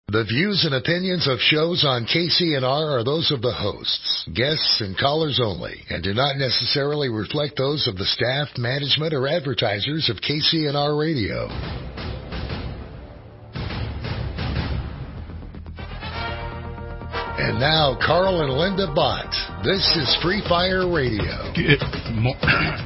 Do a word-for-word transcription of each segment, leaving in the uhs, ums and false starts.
The views and opinions of shows on K C N R are those of the hosts, guests, and callers only, and do not necessarily reflect those of the staff, management, or advertisers of K C N R Radio. And now, Carl and Linda Bott. This is Free Fire Radio. Good, mo-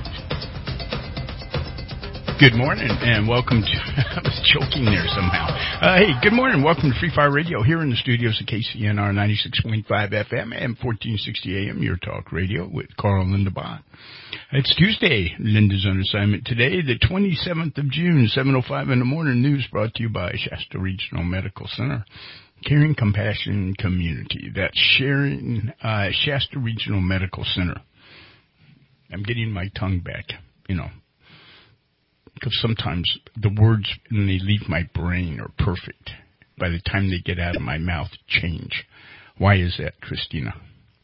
good morning, and welcome to... I was choking there somehow. Uh, hey, good morning. Welcome to Free Fire Radio here in the studios of K C N R ninety-six point five F M and fourteen sixty A M, your talk radio with Carl and Linda Bott. It's Tuesday. Linda's on assignment today, the twenty-seventh of June, seven oh five in the morning. News brought to you by Shasta Regional Medical Center. Caring Compassion Community. That's sharing uh, Shasta Regional Medical Center. I'm getting my tongue back, you know, because sometimes the words when they leave my brain are perfect. By the time they get out of my mouth, change. Why is that, Christina?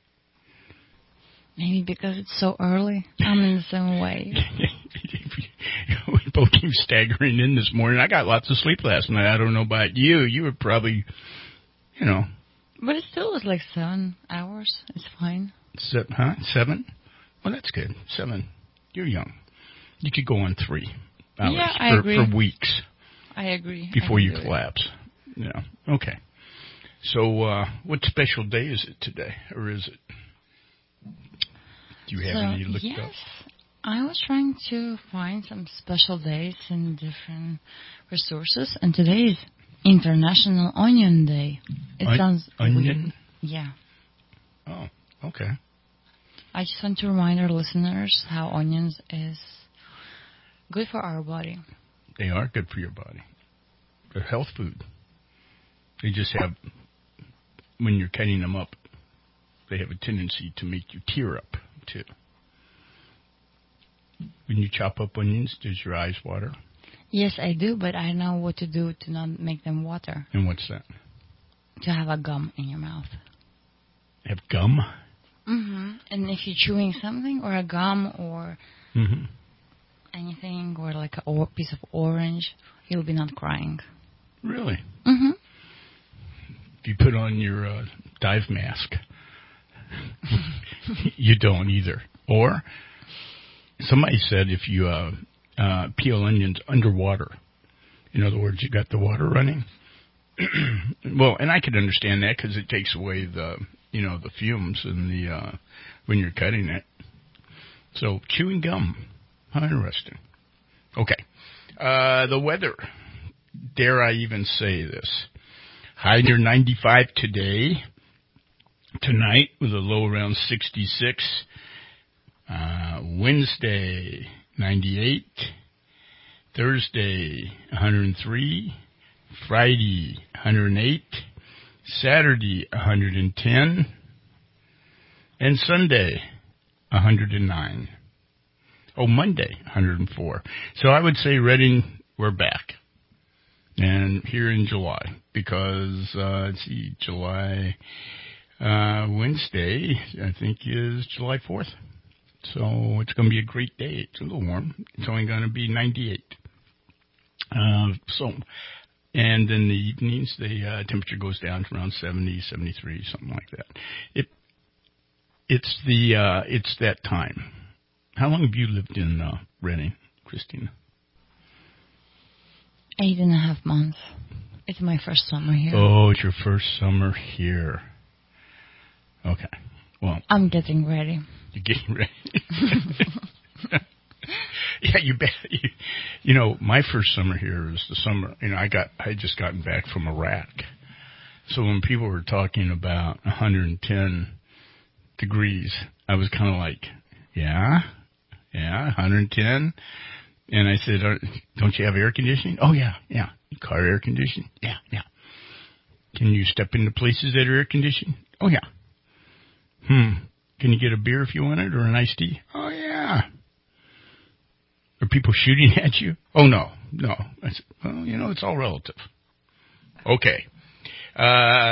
Maybe because it's so early. I'm in the same way. We both came staggering in this morning. I got lots of sleep last night. I don't know about you. You were probably... You know. But it still was like seven hours. It's fine. Se- huh? Seven? Well, that's good. Seven. You're young. You could go on three hours yeah, I for, agree. for weeks. I agree. Before I you collapse. It. Yeah. Okay. So, uh, what special day is it today? Or is it? Do you have so, any looked yes, up? I was trying to find some special days in different resources. And today is International Onion Day. It On- sounds onion? weird. Yeah. Oh, okay. I just want to remind our listeners how onions is good for our body. They are good for your body. They're health food. They just have, when you're cutting them up, they have a tendency to make you tear up, too. When you chop up onions, does your eyes water? Yes, I do, but I know what to do to not make them water. And what's that? To have a gum in your mouth. Have gum? Mm-hmm. And if you're chewing something, or a gum, or mm-hmm. anything, or like a or- piece of orange, you'll be not crying. Really? Mm-hmm. If you put on your uh, dive mask, you don't either. Or, somebody said if you... Uh, Uh, peel onions underwater. In other words, you got the water running. Well, and I could understand that because it takes away the, you know, the fumes and the uh, when you're cutting it. So chewing gum, how interesting. Okay, uh, the weather. Dare I even say this? High near ninety-five today. Tonight with a low around sixty-six. Uh, Wednesday. ninety-eight, Thursday, one hundred three, Friday, one hundred eight, Saturday, one hundred ten, and Sunday, one hundred nine. Oh, Monday, one hundred four. So I would say, Redding, we're back. And here in July, because, uh, let's see, July, uh, Wednesday, I think, is July fourth. So it's going to be a great day. It's a little warm. It's only going to be ninety-eight. Uh, so, and in the evenings, the uh, temperature goes down to around seventy, seventy-three, something like that. It, it's the, uh, it's that time. How long have you lived in uh, Redding, Christina? Eight and a half months. It's my first summer here. Oh, it's your first summer here. Okay. Well, I'm getting ready. You're getting ready. Yeah, you bet. You, you know, my first summer here is the summer. You know, I got I had just gotten back from Iraq, so when people were talking about one hundred ten degrees, I was kind of like, yeah, yeah, one hundred ten. And I said, don't you have air conditioning? Oh yeah, yeah. Car air conditioning? Yeah, yeah. Can you step into places that are air conditioned? Oh yeah. Hmm. Can you get a beer if you want it, or an iced tea? Oh, yeah. Are people shooting at you? Oh, no, no. I said, well, you know, it's all relative. Okay. Uh,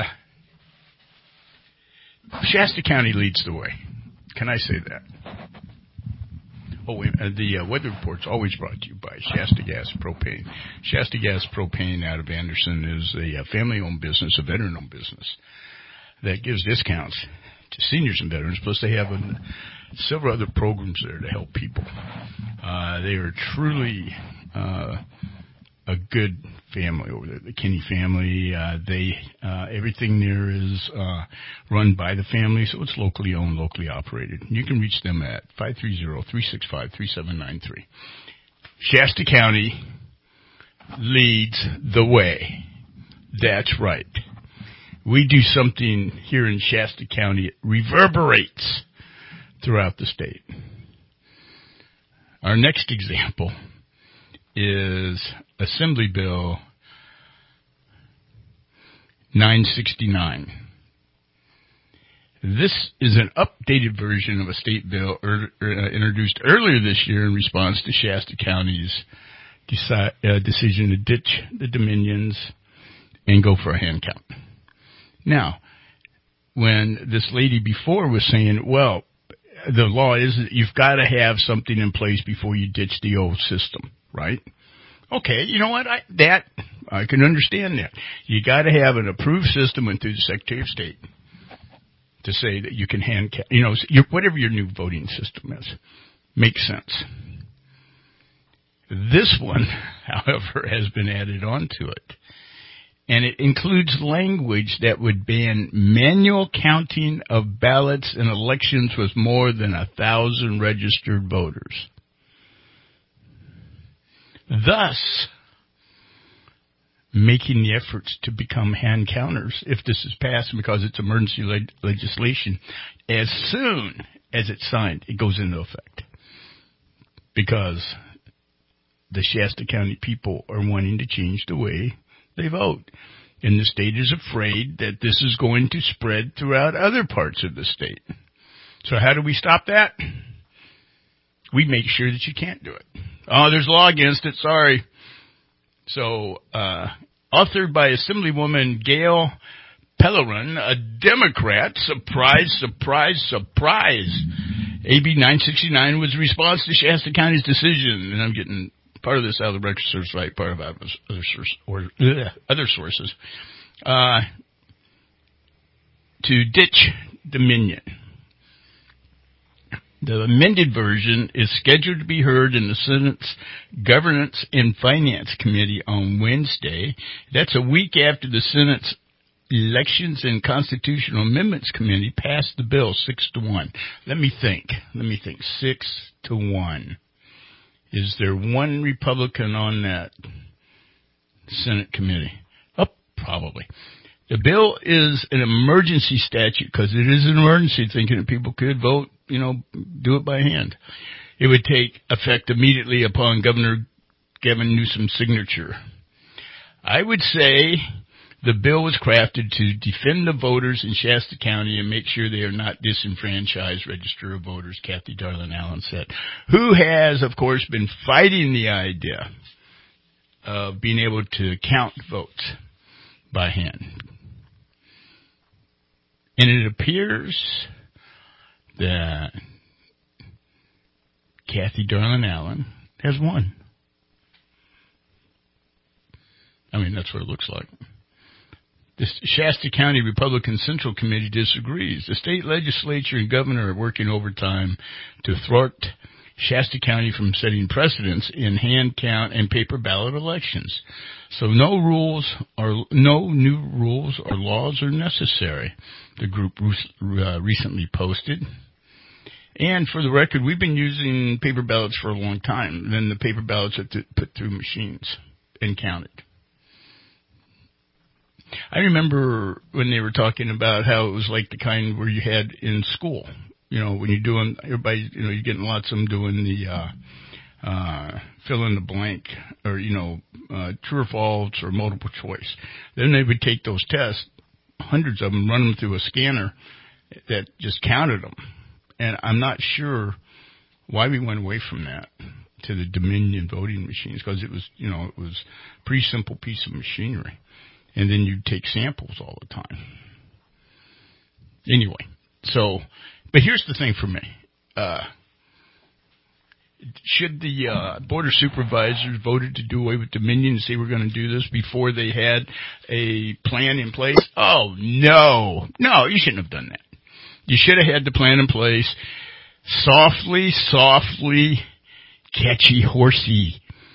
Shasta County leads the way. Can I say that? Oh, uh, the uh, weather report's always brought to you by Shasta Gas Propane. Shasta Gas Propane out of Anderson is a uh, family-owned business, a veteran-owned business that gives discounts to seniors and veterans. Plus, they have a, several other programs there to help people. Uh, they are truly uh, a good family over there, the Kinney family. Uh, they uh, everything there is uh, run by the family, so it's locally owned, locally operated. You can reach them at five three zero, three six five, three seven nine three. Shasta County leads the way. That's right. We do something here in Shasta County. It reverberates throughout the state. Our next example is Assembly Bill nine sixty-nine. This is an updated version of a state bill er, er, introduced earlier this year in response to Shasta County's deci- uh, decision to ditch the Dominions and go for a hand count. Now, when this lady before was saying, well, the law is that you've got to have something in place before you ditch the old system, right? Okay, you know what? I, that, I can understand that. You got to have an approved system and through the Secretary of State to say that you can hand count, you know, your, whatever your new voting system is. Makes sense. This one, however, has been added onto it. And it includes language that would ban manual counting of ballots in elections with more than a thousand registered voters. Thus, making the efforts to become hand counters, if this is passed because it's emergency leg- legislation, as soon as it's signed, it goes into effect. Because the Shasta County people are wanting to change the way they vote. And the state is afraid that this is going to spread throughout other parts of the state. So how do we stop that? We make sure that you can't do it. Oh, there's law against it. Sorry. So, uh, authored by Assemblywoman Gail Pellerin, a Democrat. Surprise, surprise, surprise. A B nine sixty-nine was a response to Shasta County's decision. And I'm getting part of this out of the record source, right? Part of it was other, source, or, ugh, other sources. Uh, to ditch Dominion. The amended version is scheduled to be heard in the Senate's Governance and Finance Committee on Wednesday. That's a week after the Senate's Elections and Constitutional Amendments Committee passed the bill six to one. Let me think. Let me think. Six to one. Is there one Republican on that Senate committee? Oh, probably. The bill is an emergency statute because it is an emergency, thinking that people could vote, you know, do it by hand. It would take effect immediately upon Governor Gavin Newsom's signature. I would say the bill was crafted to defend the voters in Shasta County and make sure they are not disenfranchised, register of voters, Kathy Darlin Allen said, who has, of course, been fighting the idea of being able to count votes by hand. And it appears that Kathy Darlin Allen has won. I mean, that's what it looks like. The Shasta County Republican Central Committee disagrees. The state legislature and governor are working overtime to thwart Shasta County from setting precedents in hand count and paper ballot elections. So no rules or no new rules or laws are necessary, the group uh, recently posted. And for the record, we've been using paper ballots for a long time. Then the paper ballots are th- put through machines and counted. I remember when they were talking about how it was like the kind where you had in school. You know, when you're doing, everybody, you know, you're getting lots of them doing the uh, uh, fill in the blank or, you know, uh, true or false or multiple choice. Then they would take those tests, hundreds of them, run them through a scanner that just counted them. And I'm not sure why we went away from that to the Dominion voting machines, because it was, you know, it was a pretty simple piece of machinery. And then you'd take samples all the time. Anyway, so, but here's the thing for me. Uh, should the uh, Board of Supervisors voted to do away with Dominion and say we're going to do this before they had a plan in place? Oh, no. No, you shouldn't have done that. You should have had the plan in place. Softly, softly, catchy, horsey.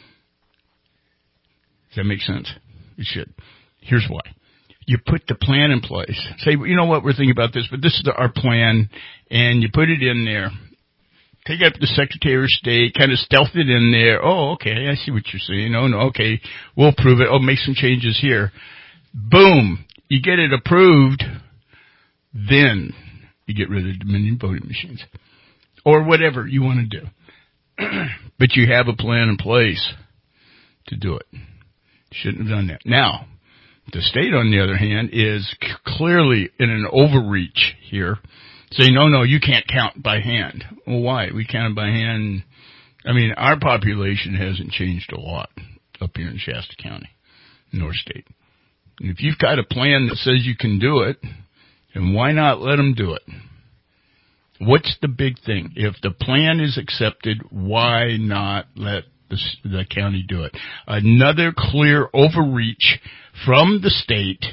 Does that make sense? It should. Here's why. You put the plan in place. Say, you know what, we're thinking about this, but this is our plan, and you put it in there. Take up the Secretary of State, kind of stealth it in there. Oh, okay, I see what you're saying. Oh, no, okay, we'll approve it. Oh, make some changes here. Boom. You get it approved, then you get rid of Dominion voting machines. Or whatever you want to do. But you have a plan in place to do it. Shouldn't have done that. Now, the state, on the other hand, is c- clearly in an overreach here. Saying, no, no, you can't count by hand. Well, why? We count by hand. I mean, our population hasn't changed a lot up here in Shasta County, North State. And if you've got a plan that says you can do it, then why not let them do it? What's the big thing? If the plan is accepted, why not let the, the county do it? Another clear overreach from the state,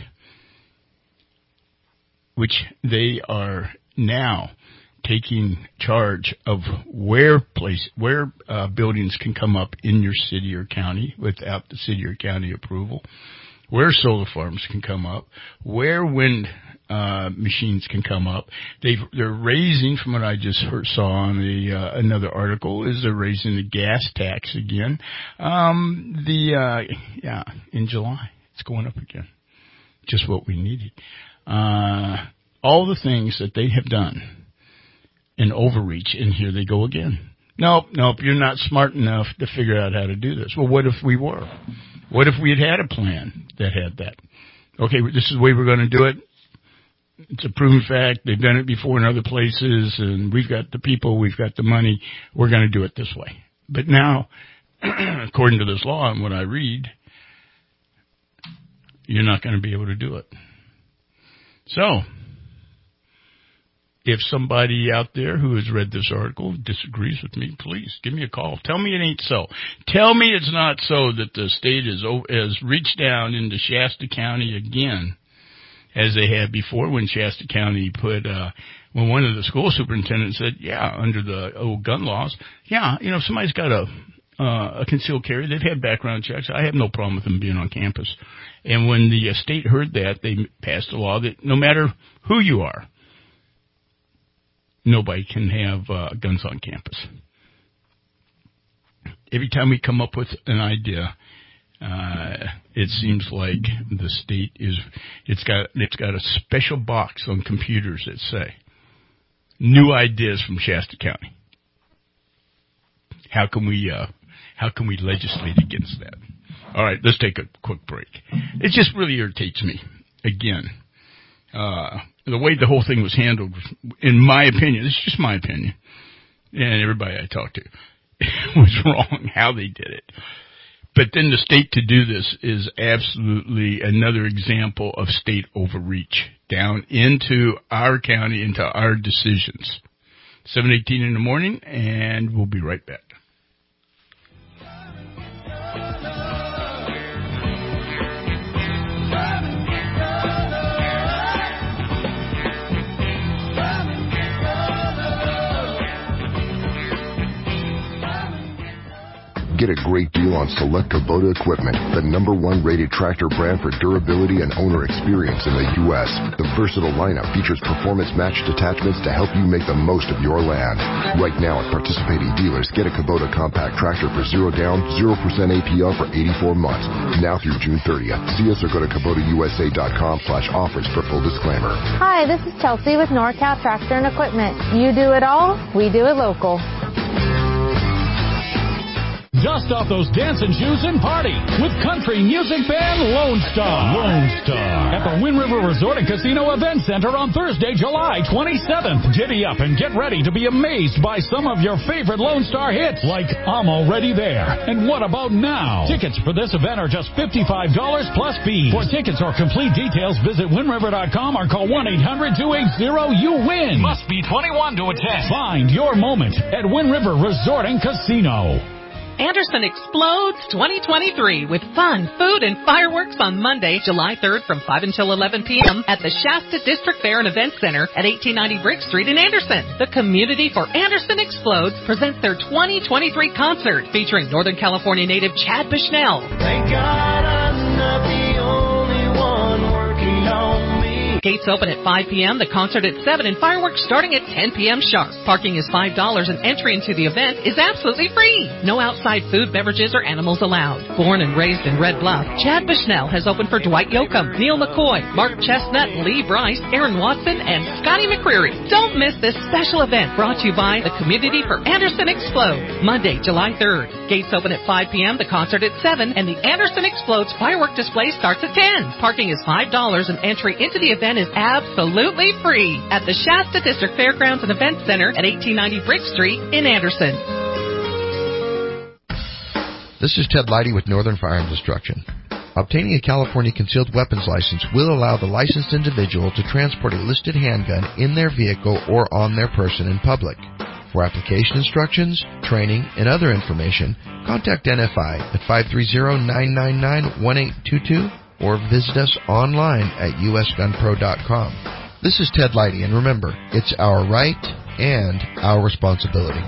which they are now taking charge of where place where uh, buildings can come up in your city or county without the city or county approval, where solar farms can come up, where wind uh, machines can come up. They've, they're raising, from what I just heard, saw on the uh, another article, is they're raising the gas tax again. Um, the uh, yeah, in July it's going up again. Just what we needed. Uh, all the things that they have done in overreach, and here they go again. Nope, nope, you're not smart enough to figure out how to do this. Well, what if we were? What if we had had a plan that had that? Okay, this is the way we're going to do it. It's a proven fact. They've done it before in other places, and we've got the people, we've got the money. We're going to do it this way. But now, according to this law and what I read, you're not going to be able to do it. So, if somebody out there who has read this article disagrees with me, please give me a call. Tell me it ain't so. Tell me it's not so that the state has, has reached down into Shasta County again, as they had before when Shasta County put, uh, when one of the school superintendents said, yeah, under the old gun laws, yeah, you know, if somebody's got a, uh, a concealed carry, they've had background checks. I have no problem with them being on campus. And when the uh, state heard that, they passed a law that no matter who you are, nobody can have uh, guns on campus. Every time we come up with an idea, uh, it seems like the state is, it's got, it's got a special box on computers that say, new ideas from Shasta County. How can we, uh, how can we legislate against that? All right, let's take a quick break. It just really irritates me. Again, uh, the way the whole thing was handled, in my opinion, this is just my opinion, and everybody I talked to, was wrong how they did it. But then the state to do this is absolutely another example of state overreach down into our county, into our decisions. seven eighteen in the morning, and we'll be right back. Get a great deal on select Kubota equipment, the number one rated tractor brand for durability and owner experience in the U S The versatile lineup features performance-matched attachments to help you make the most of your land. Right now at participating dealers, get a Kubota compact tractor for zero down, zero percent A P R for eighty-four months. Now through June thirtieth. See us or go to Kubota U S A dot com slash offers for full disclaimer. Hi, this is Chelsea with NorCal Tractor and Equipment. You do it all, we do it local. Dust off those dancing shoes and party with country music band Lone Star. Lone Star. At the Wind River Resort and Casino Event Center on Thursday, July twenty-seventh. Giddy up and get ready to be amazed by some of your favorite Lone Star hits like I'm Already There and What About Now. Tickets for this event are just fifty-five dollars plus fees. For tickets or complete details, visit wind river dot com or call one eight hundred two eight zero you win. Must be twenty-one to attend. Find your moment at Wind River Resort and Casino. Anderson Explodes twenty twenty-three with fun, food, and fireworks on Monday, July third from five until eleven p.m. at the Shasta District Fair and Event Center at eighteen ninety Brick Street in Anderson. The Community for Anderson Explodes presents their twenty twenty-three concert featuring Northern California native Chad Bushnell. Thank God I'm not the only one working on me. Gates open at five p.m., the concert at seven, and fireworks starting at ten p.m. sharp. Parking is five dollars, and entry into the event is absolutely free. No outside food, beverages, or animals allowed. Born and raised in Red Bluff, Chad Bushnell has opened for Dwight Yoakam, Neil McCoy, Mark Chestnut, Lee Bryce, Aaron Watson, and Scotty McCreery. Don't miss this special event brought to you by the Community for Anderson Explodes. Monday, July third. Gates open at five p.m., the concert at seven, and the Anderson Explodes firework display starts at ten. Parking is five dollars, and entry into the event is absolutely free at the Shasta District Fairgrounds and Event Center at eighteen ninety Brick Street in Anderson. This is Ted Leidy with Northern Firearms Instruction. Obtaining a California concealed weapons license will allow the licensed individual to transport a listed handgun in their vehicle or on their person in public. For application instructions, training, and other information, contact N F I at five three zero, nine nine nine, one eight two two or visit us online at u s gun pro dot com. This is Ted Leidy, and remember, it's our right and our responsibility.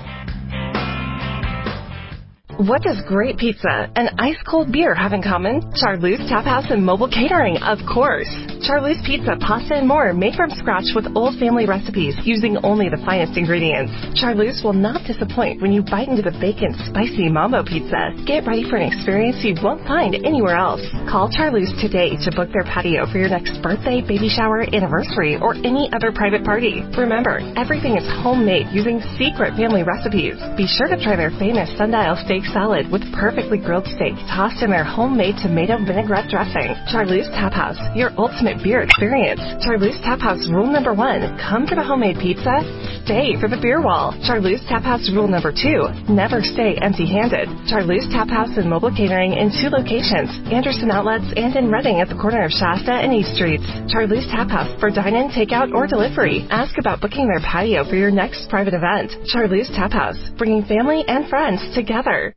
What does great pizza and ice-cold beer have in common? Charlie's Tap House and Mobile Catering, of course. Charlie's Pizza, pasta, and more made from scratch with old family recipes using only the finest ingredients. Charlie's will not disappoint when you bite into the bacon, spicy Mambo Pizza. Get ready for an experience you won't find anywhere else. Call Charlie's today to book their patio for your next birthday, baby shower, anniversary, or any other private party. Remember, everything is homemade using secret family recipes. Be sure to try their famous sundial steak salad with perfectly grilled steak tossed in their homemade tomato vinaigrette dressing. Charlie's Tap House, your ultimate beer experience. Charlie's Tap House rule number one, come for the homemade pizza, stay for the beer wall. Charlie's Tap House rule number two, never stay empty-handed. Charlie's Tap House and Mobile Catering in two locations, Anderson Outlets and in Redding at the corner of Shasta and East Streets. Charlie's Tap House for dine-in, takeout, or delivery. Ask about booking their patio for your next private event. Charlie's Tap House, bringing family and friends together.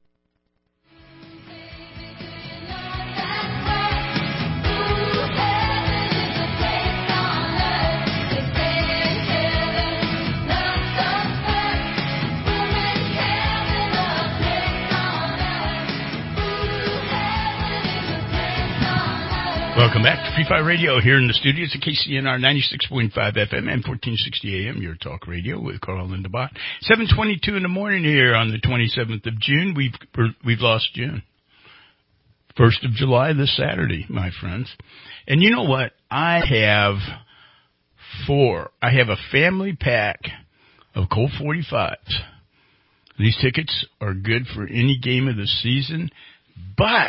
Welcome back to Free Fire Radio here in the studios at K C N R ninety-six point five F M and fourteen sixty A M, your talk radio with Carl and DeBot. seven twenty-two in the morning here on the twenty-seventh of June. We've we've lost June. first of July this Saturday, my friends. And you know what? I have four. I have a family pack of Colt forty-fives. These tickets are good for any game of the season, but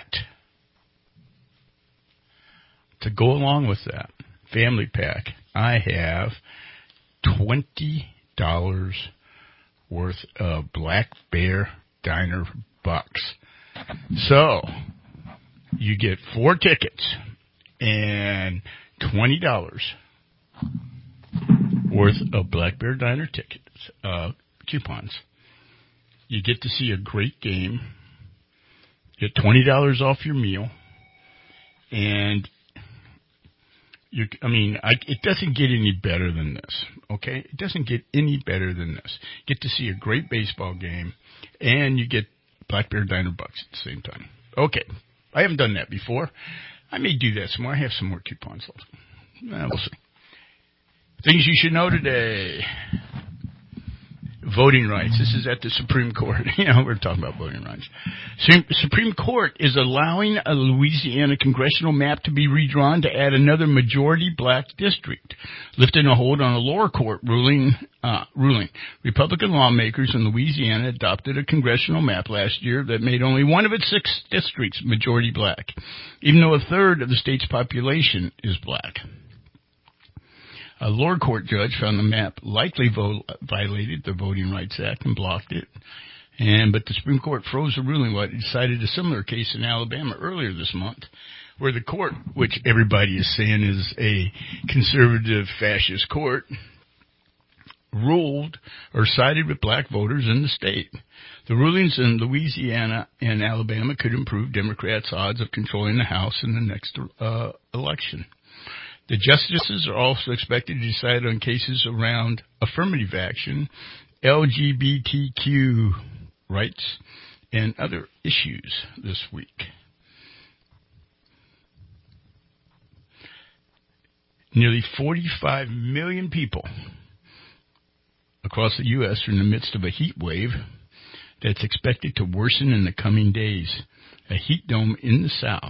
to go along with that family pack, I have twenty dollars worth of Black Bear Diner bucks. So you get four tickets and twenty dollars worth of Black Bear Diner tickets, uh, coupons. You get to see a great game, get twenty dollars off your meal, and you, I mean, I, it doesn't get any better than this, okay? It doesn't get any better than this. Get to see a great baseball game, and you get Black Bear Diner bucks at the same time. Okay, I haven't done that before. I may do that some more. I have some more coupons left. Uh, we'll see. Things you should know today. voting rights. This is at the Supreme Court. You know, we're talking about voting rights. Supreme Court is allowing a Louisiana congressional map to be redrawn to add another majority black district, lifting a hold on a lower court ruling. Uh, ruling. Republican lawmakers in Louisiana adopted a congressional map last year that made only one of its six districts majority black, even though a third of the state's population is black. A lower court judge found the map likely vo- violated the Voting Rights Act and blocked it. And but the Supreme Court froze the ruling while it decided a similar case in Alabama earlier this month, where the court, which everybody is saying is a conservative fascist court, ruled or sided with black voters in the state. The rulings in Louisiana and Alabama could improve Democrats' odds of controlling the House in the next uh, election. The justices are also expected to decide on cases around affirmative action, L G B T Q rights, and other issues this week. Nearly forty-five million people across the U S are in the midst of a heat wave that's expected to worsen in the coming days. A heat dome in the south.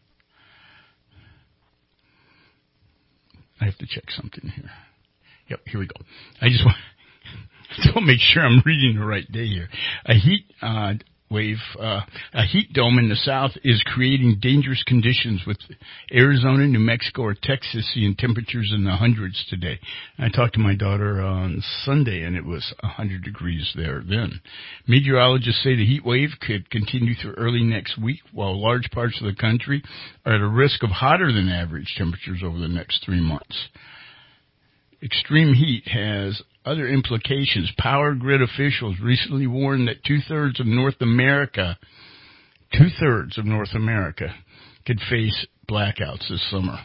I have to check something here. Yep, here we go. I just want to make sure I'm reading the right day here. A heat uh, wave, uh, a heat dome in the south is creating dangerous conditions, with Arizona, New Mexico, or Texas seeing temperatures in the hundreds today. I talked to my daughter on Sunday, and it was one hundred degrees there then. Meteorologists say the heat wave could continue through early next week, while large parts of the country are at a risk of hotter than average temperatures over the next three months. Extreme heat has other implications. Power grid officials recently warned that two-thirds of North America, two-thirds of North America could face blackouts this summer.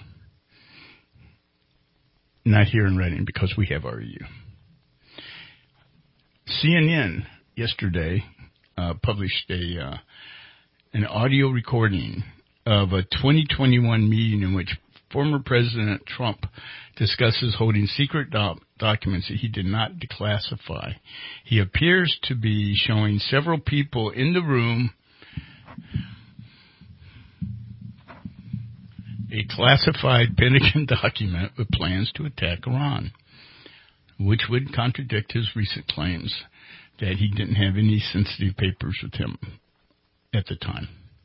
Not here in Reading, because we have R E U. C N N yesterday uh, published a uh, an audio recording of a twenty twenty-one meeting in which former President Trump discusses holding secret doc- documents that he did not declassify. He appears to be showing several people in the room a classified Pentagon document with plans to attack Iran, which would contradict his recent claims that he didn't have any sensitive papers with him at the time.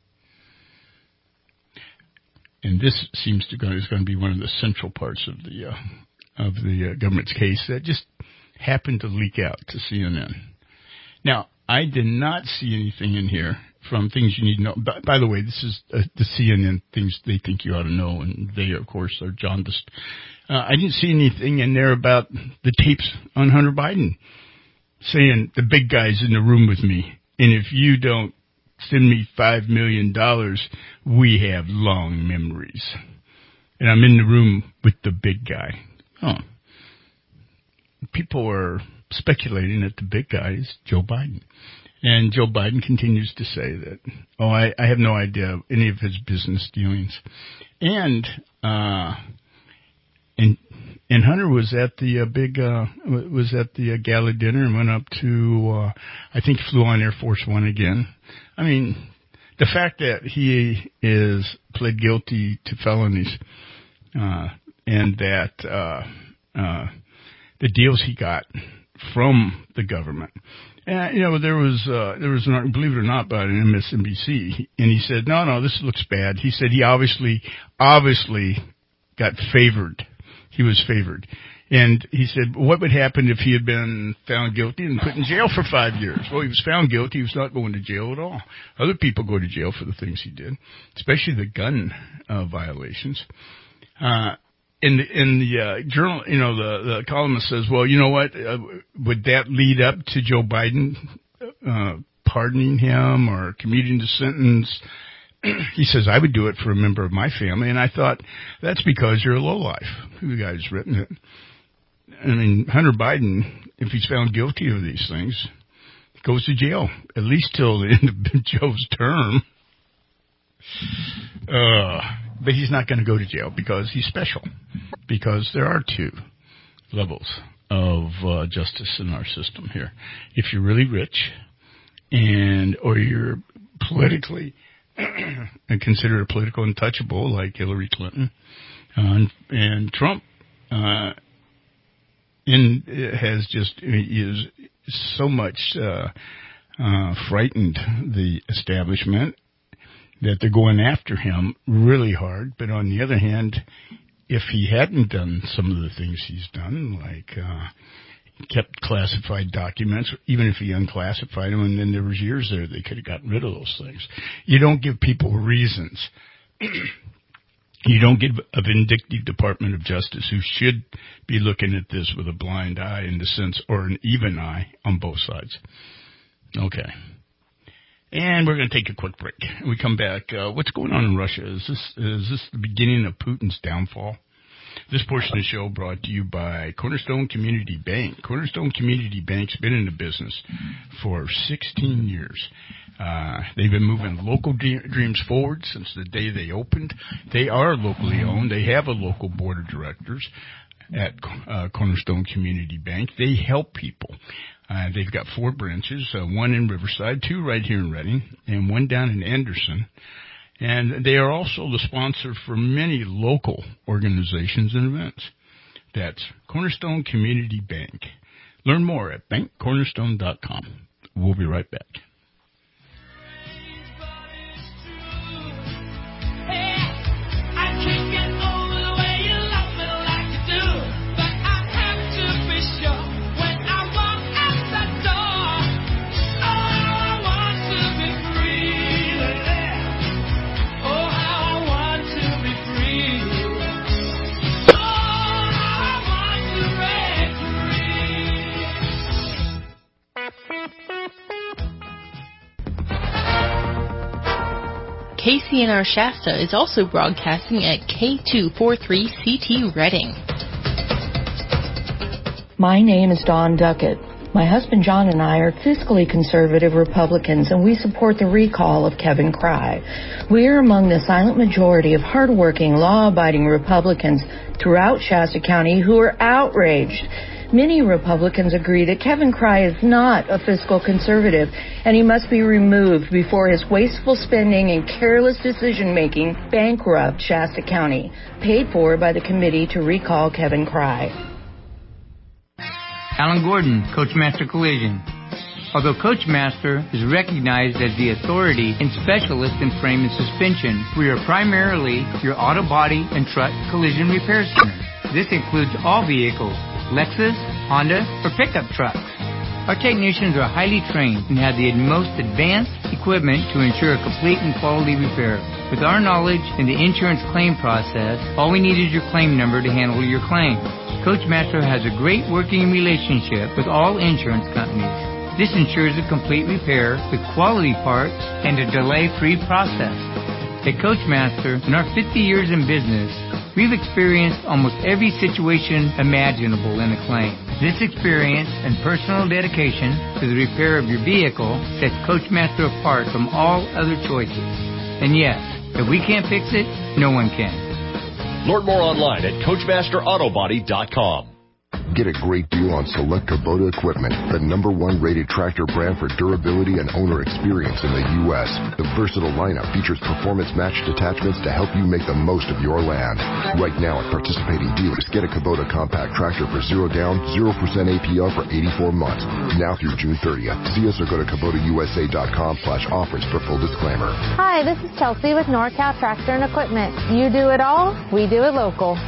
And this seems to go is going to be one of the central parts of the uh, of the uh, government's case that just happened to leak out to C N N. Now, I did not see anything in here from things you need to know. By, by the way, this is uh, the C N N things they think you ought to know, and they, of course, are jaundiced. Uh, I didn't see anything in there about the tapes on Hunter Biden saying the big guy's in the room with me, and if you don't send me five million dollars, we have long memories. And I'm in the room with the big guy. Oh. People are speculating that the big guy is Joe Biden. And Joe Biden continues to say that, oh, I, I have no idea any of his business dealings. And, uh, and, and Hunter was at the uh, big, uh, was at the uh, gala dinner and went up to, uh, I think flew on Air Force One again. I mean, the fact that he is pled guilty to felonies, uh, and that, uh, uh, the deals he got from the government. And, you know, there was, uh, there was an, believe it or not, by an M S N B C, and he said, no, no, this looks bad. He said he obviously, obviously got favored. He was favored. And he said, what would happen if he had been found guilty and put in jail for five years? Well, he was found guilty. He was not going to jail at all. Other people go to jail for the things he did, especially the gun uh, violations. Uh, in the, in the uh, journal, you know, the, the columnist says, well, you know what? Uh, would that lead up to Joe Biden uh, pardoning him or commuting the sentence? He says, I would do it for a member of my family. And I thought, that's because you're a lowlife. The guy's written it. I mean, Hunter Biden, if he's found guilty of these things, goes to jail, at least till the end of Joe's term. Uh, but he's not going to go to jail because he's special, because there are two levels of uh, justice in our system here. If you're really rich and or you're politically and considered a political untouchable like Hillary Clinton uh, and, and Trump, uh, in has just is so much uh, uh, frightened the establishment that they're going after him really hard. But on the other hand, if he hadn't done some of the things he's done, like uh, kept classified documents, even if he unclassified them, and then there was years there they could have gotten rid of those things. You don't give people reasons. You don't give a vindictive Department of Justice who should be looking at this with a blind eye in the sense, or an even eye on both sides. Okay. And we're going to take a quick break. When we come back, uh, what's going on in Russia? Is this is this the beginning of Putin's downfall? This portion of the show brought to you by Cornerstone Community Bank. Cornerstone Community Bank's been in the business for sixteen years. Uh, they've been moving local de- dreams forward since the day they opened. They are locally owned. They have a local board of directors at uh, Cornerstone Community Bank. They help people. Uh, they've got four branches, uh, one in Riverside, two right here in Redding, and one down in Anderson. And they are also the sponsor for many local organizations and events. That's Cornerstone Community Bank. Learn more at bank cornerstone dot com. We'll be right back. K C N R Shasta is also broadcasting at K two forty-three C T Redding. My name is Dawn Duckett. My husband John and I are fiscally conservative Republicans, and we support the recall of Kevin Cry. We are among the silent majority of hardworking, law-abiding Republicans throughout Shasta County who are outraged. Many Republicans agree that Kevin Cry is not a fiscal conservative, and he must be removed before his wasteful spending and careless decision-making bankrupt Shasta County, paid for by the committee to recall Kevin Cry. Alan Gordon, Coachmaster Collision. Although Coachmaster is recognized as the authority and specialist in frame and suspension, we are primarily your auto body and truck collision repair center. This includes all vehicles, Lexus, Honda, or pickup trucks. Our technicians are highly trained and have the most advanced equipment to ensure a complete and quality repair. With our knowledge in the insurance claim process, all we need is your claim number to handle your claim. Coachmaster has a great working relationship with all insurance companies. This ensures a complete repair with quality parts and a delay-free process. At Coachmaster, in our fifty years in business, we've experienced almost every situation imaginable in a claim. This experience and personal dedication to the repair of your vehicle sets Coachmaster apart from all other choices. And yes, if we can't fix it, no one can. Learn more online at coachmaster auto body dot com. Get a great deal on select Kubota equipment, the number one rated tractor brand for durability and owner experience in the U S. The versatile lineup features performance-matched attachments to help you make the most of your land. Right now at participating dealers, get a Kubota compact tractor for zero down, zero percent A P R for eighty-four months. Now through June thirtieth. See us or go to Kubota U S A dot com slash offers for full disclaimer. Hi, this is Chelsea with NorCal Tractor and Equipment. You do it all, we do it local.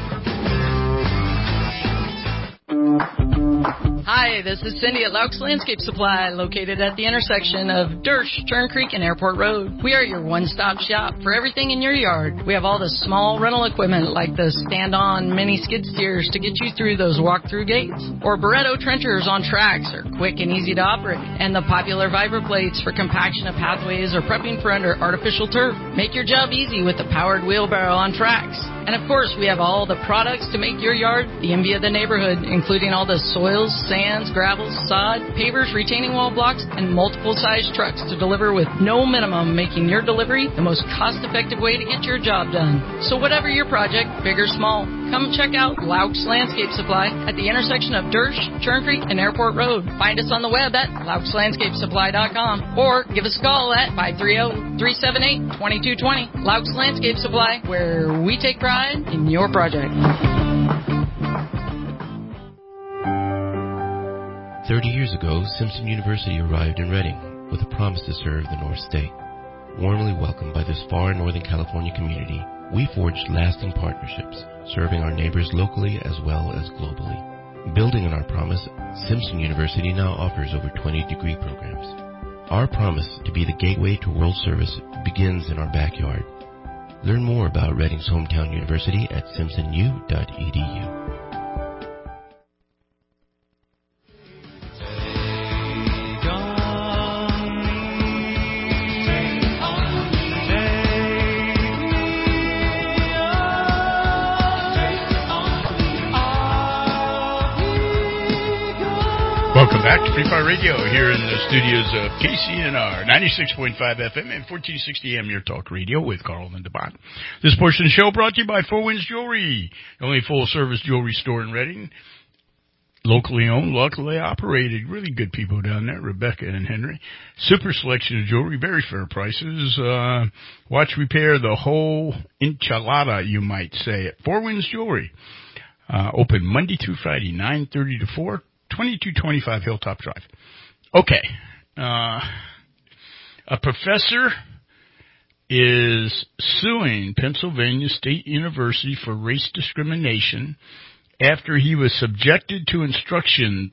Hi, this is Cindy at Laux Landscape Supply, located at the intersection of Dersh, Turn Creek, and Airport Road. We are your one-stop shop for everything in your yard. We have all the small rental equipment like the stand-on mini skid steers to get you through those walk-through gates, or Barretto trenchers on tracks are quick and easy to operate, and the popular Vibra plates for compaction of pathways or prepping for under artificial turf. Make your job easy with the powered wheelbarrow on tracks. And of course, we have all the products to make your yard the envy of the neighborhood, including all the soils, sands, gravels, sod, pavers, retaining wall blocks, and multiple size trucks to deliver with no minimum, making your delivery the most cost-effective way to get your job done. So whatever your project, big or small, Come check out Laux Landscape Supply at the intersection of Dersh, Churn Creek, and Airport Road. Find us on the web at laux landscape supply dot com or give us a call at five three zero, three seven eight, two two two zero. Laux Landscape Supply, where we take pride in your project. Thirty years ago, Simpson University arrived in Reading with a promise to serve the North State. Warmly welcomed by this far Northern California community, we forged lasting partnerships, serving our neighbors locally as well as globally. Building on our promise, Simpson University now offers over twenty degree programs. Our promise to be the gateway to world service begins in our backyard. Learn more about Reading's hometown university at simpson u dot e d u. Welcome back to Free Fire Radio here in the studios of K C N R, ninety-six point five F M and fourteen sixty A M, your talk radio with Carl and DeBont. This portion of the show brought to you by Four Winds Jewelry, the only full-service jewelry store in Reading. Locally owned, locally operated. Really good people down there, Rebecca and Henry. Super selection of jewelry, very fair prices. Uh, watch, repair, the whole enchilada, you might say, at Four Winds Jewelry. Uh, open Monday through Friday, nine thirty to four. twenty-two twenty-five Hilltop Drive. Okay. Uh, a professor is suing Pennsylvania State University for race discrimination after he was subjected to instruction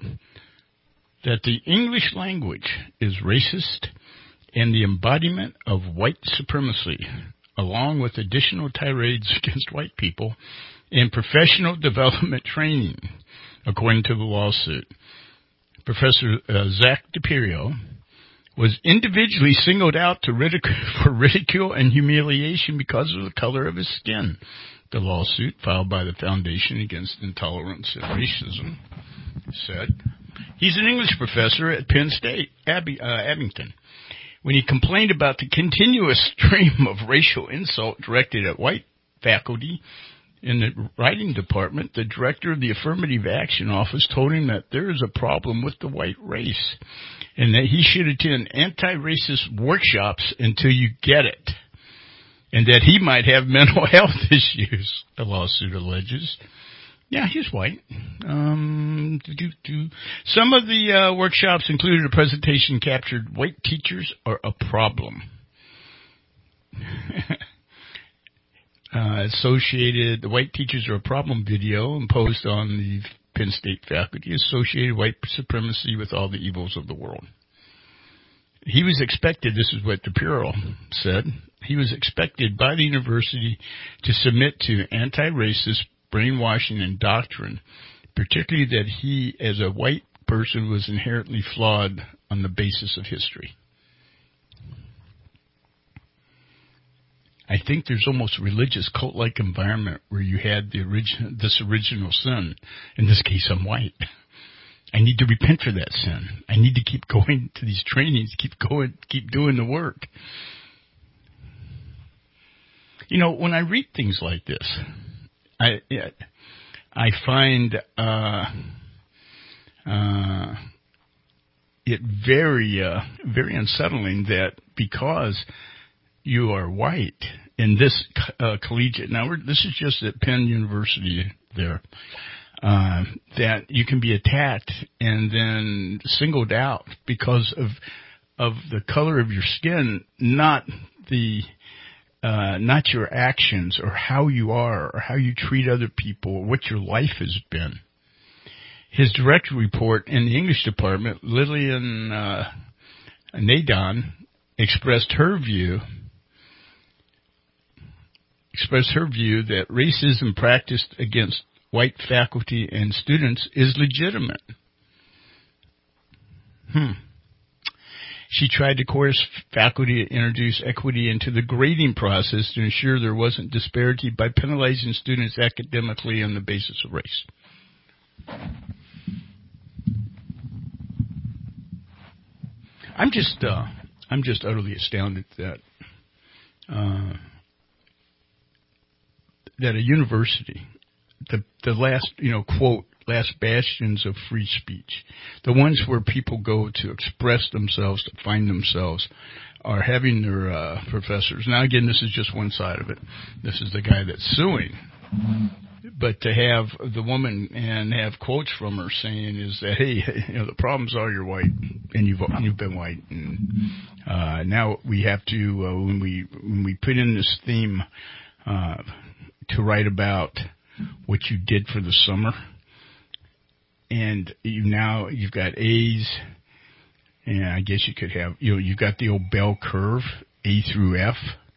that the English language is racist and the embodiment of white supremacy, along with additional tirades against white people in professional development training. According to the lawsuit, Professor uh, Zach DiPiero was individually singled out to ridic- for ridicule and humiliation because of the color of his skin. The lawsuit, filed by the Foundation Against Intolerance and Racism, said he's an English professor at Penn State, Abby, uh, Abington. When he complained about the continuous stream of racial insult directed at white faculty in the writing department, the director of the Affirmative Action Office told him that there is a problem with the white race and that he should attend anti-racist workshops until you get it, and that he might have mental health issues, the lawsuit alleges. Yeah, he's white. Um, do, do. Some of the uh, workshops included a presentation captured white teachers are a problem. Uh, associated, the white teachers are a problem video imposed on the Penn State faculty associated white supremacy with all the evils of the world. He was expected, this is what DiPiero said, he was expected by the university to submit to anti-racist brainwashing and doctrine, particularly that he, as a white person, was inherently flawed on the basis of history. I think there's almost a religious cult-like environment where you had the origin, this original sin. In this case, I'm white. I need to repent for that sin. I need to keep going to these trainings, keep going, keep doing the work. You know, when I read things like this, I I find uh, uh, it very uh, very unsettling that because you are white in this uh, collegiate. Now, we're, this is just at Penn University there, uh, that you can be attacked and then singled out because of of the color of your skin, not the uh, not your actions or how you are or how you treat other people or what your life has been. His direct report in the English department, Lillian uh, Nadon, expressed her view. expressed her view that racism practiced against white faculty and students is legitimate. Hmm. She tried to coerce faculty to introduce equity into the grading process to ensure there wasn't disparity by penalizing students academically on the basis of race. I'm just, uh, I'm just utterly astounded that, uh, that a university the the last, you know, quote, last bastions of free speech, the ones where people go to express themselves, to find themselves, are having their uh, professors. Now, again, this is just one side of it. This is the guy that's suing. But to have the woman and have quotes from her saying is that, hey, you know, the problems are you're white and you've you've been white, and uh, now we have to uh, when we when we put in this theme uh, to write about what you did for the summer, and you now you've got A's, and I guess you could have, you know, you've got the old bell curve, A through F.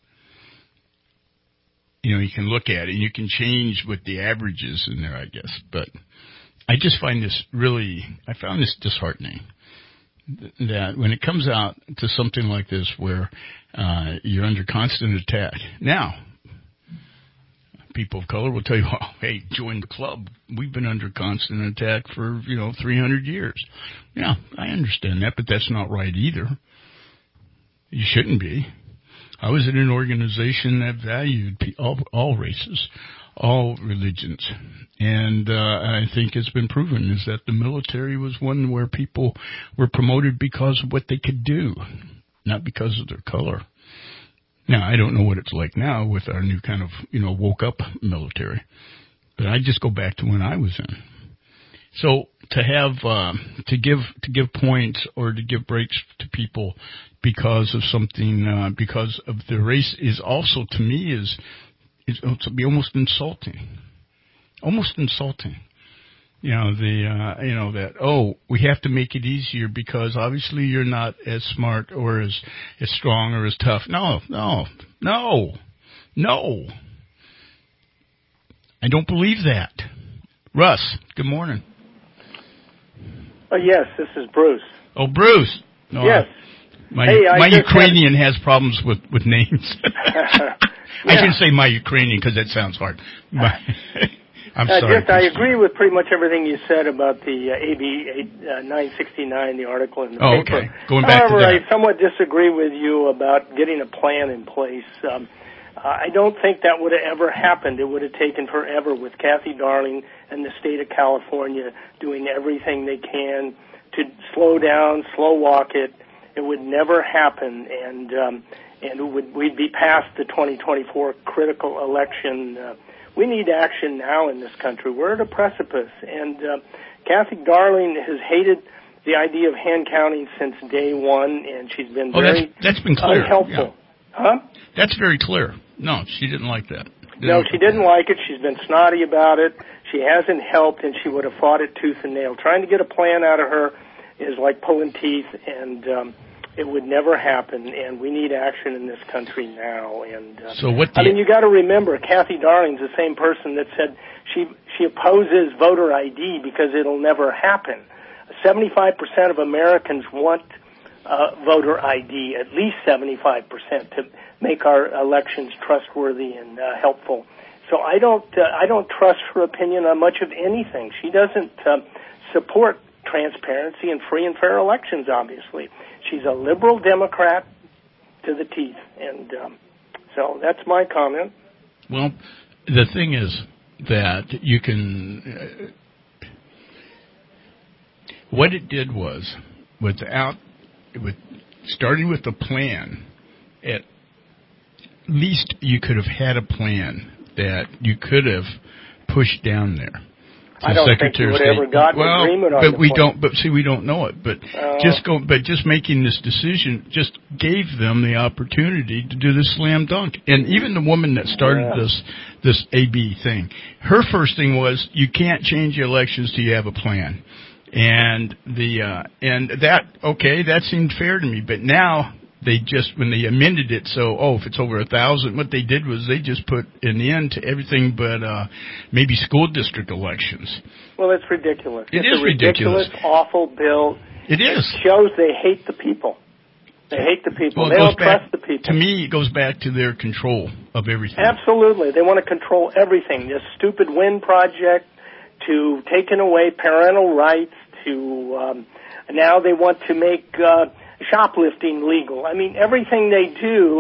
You know, you can look at it, and you can change what the average is in there, I guess. But I just find this really, I found this disheartening, that when it comes out to something like this where uh, you're under constant attack. Now, people of color will tell you, oh, hey, join the club. We've been under constant attack for, you know, three hundred years. Yeah, I understand that, but that's not right either. You shouldn't be. I was in an organization that valued all, all races, all religions, and uh, I think it's been proven is that the military was one where people were promoted because of what they could do, not because of their color. Now, I don't know what it's like now with our new kind of, you know, woke up military, but I just go back to when I was in. So to have uh, to give to give points or to give breaks to people because of something, uh, because of their race, is also, to me, is is to be almost insulting, almost insulting. You know the uh, you know that oh, we have to make it easier because obviously you're not as smart or as as strong or as tough. No, no, no, no. I don't believe that. Russ, good morning. Oh, yes, this is Bruce. Oh, Bruce. No, yes. I, my hey, I my Ukrainian had... has problems with, with names. yeah. I shouldn't say my Ukrainian because that sounds hard. My, I'm uh, sorry. Just, I agree with pretty much everything you said about the uh, A B nine sixty-nine, the article in the oh, paper. Okay. Going back However, to that. I somewhat disagree with you about getting a plan in place. Um, uh, I don't think that would have ever happened. It would have taken forever with Kathy Darling and the state of California doing everything they can to slow down, slow walk it. It would never happen, and um, and it would, we'd be past the twenty twenty-four critical election. Uh, we need action now in this country. We're at a precipice, and uh, Kathy Darling has hated the idea of hand counting since day one, and she's been oh, very that's, that's been clear. unhelpful. Yeah. Huh? That's very clear. No, she didn't like that. Didn't no, she didn't like it. She's been snotty about it. She hasn't helped, and she would have fought it tooth and nail. Trying to get a plan out of her is like pulling teeth, and um, it would never happen. And we need action in this country now. And uh, so what? I mean, you got to remember, Kathy Darling's the same person that said she she opposes voter I D because it'll never happen. Seventy-five percent of Americans want uh, voter I D, at least seventy-five percent, to make our elections trustworthy and uh, helpful. So I don't uh, I don't trust her opinion on much of anything. She doesn't uh, support transparency and free and fair elections, obviously. She's a liberal Democrat to the teeth. And um, so that's my comment. Well, the thing is that you can... Uh, what it did was, without... with starting with a plan, at least you could have had a plan that you could have pushed down there. I don't think you would have ever gotten well, agreement on but the we plan. don't. But see, we don't know it. But uh, just go. But just making this decision just gave them the opportunity to do this slam dunk. And even the woman that started yeah. this this A B thing, her first thing was, you can't change the elections till you have a plan. And the uh, and that okay, that seemed fair to me. But now they just, when they amended it, so, oh, if it's over a thousand, what they did was they just put an end to everything but uh, maybe school district elections. Well, it's ridiculous. It it's is a ridiculous, ridiculous, awful bill. It is. It shows they hate the people. They hate the people. Well, they don't back, trust the people. To me, it goes back to their control of everything. Absolutely. They want to control everything. This stupid wind project, to taking away parental rights, to um, now they want to make uh, shoplifting legal. I mean, everything they do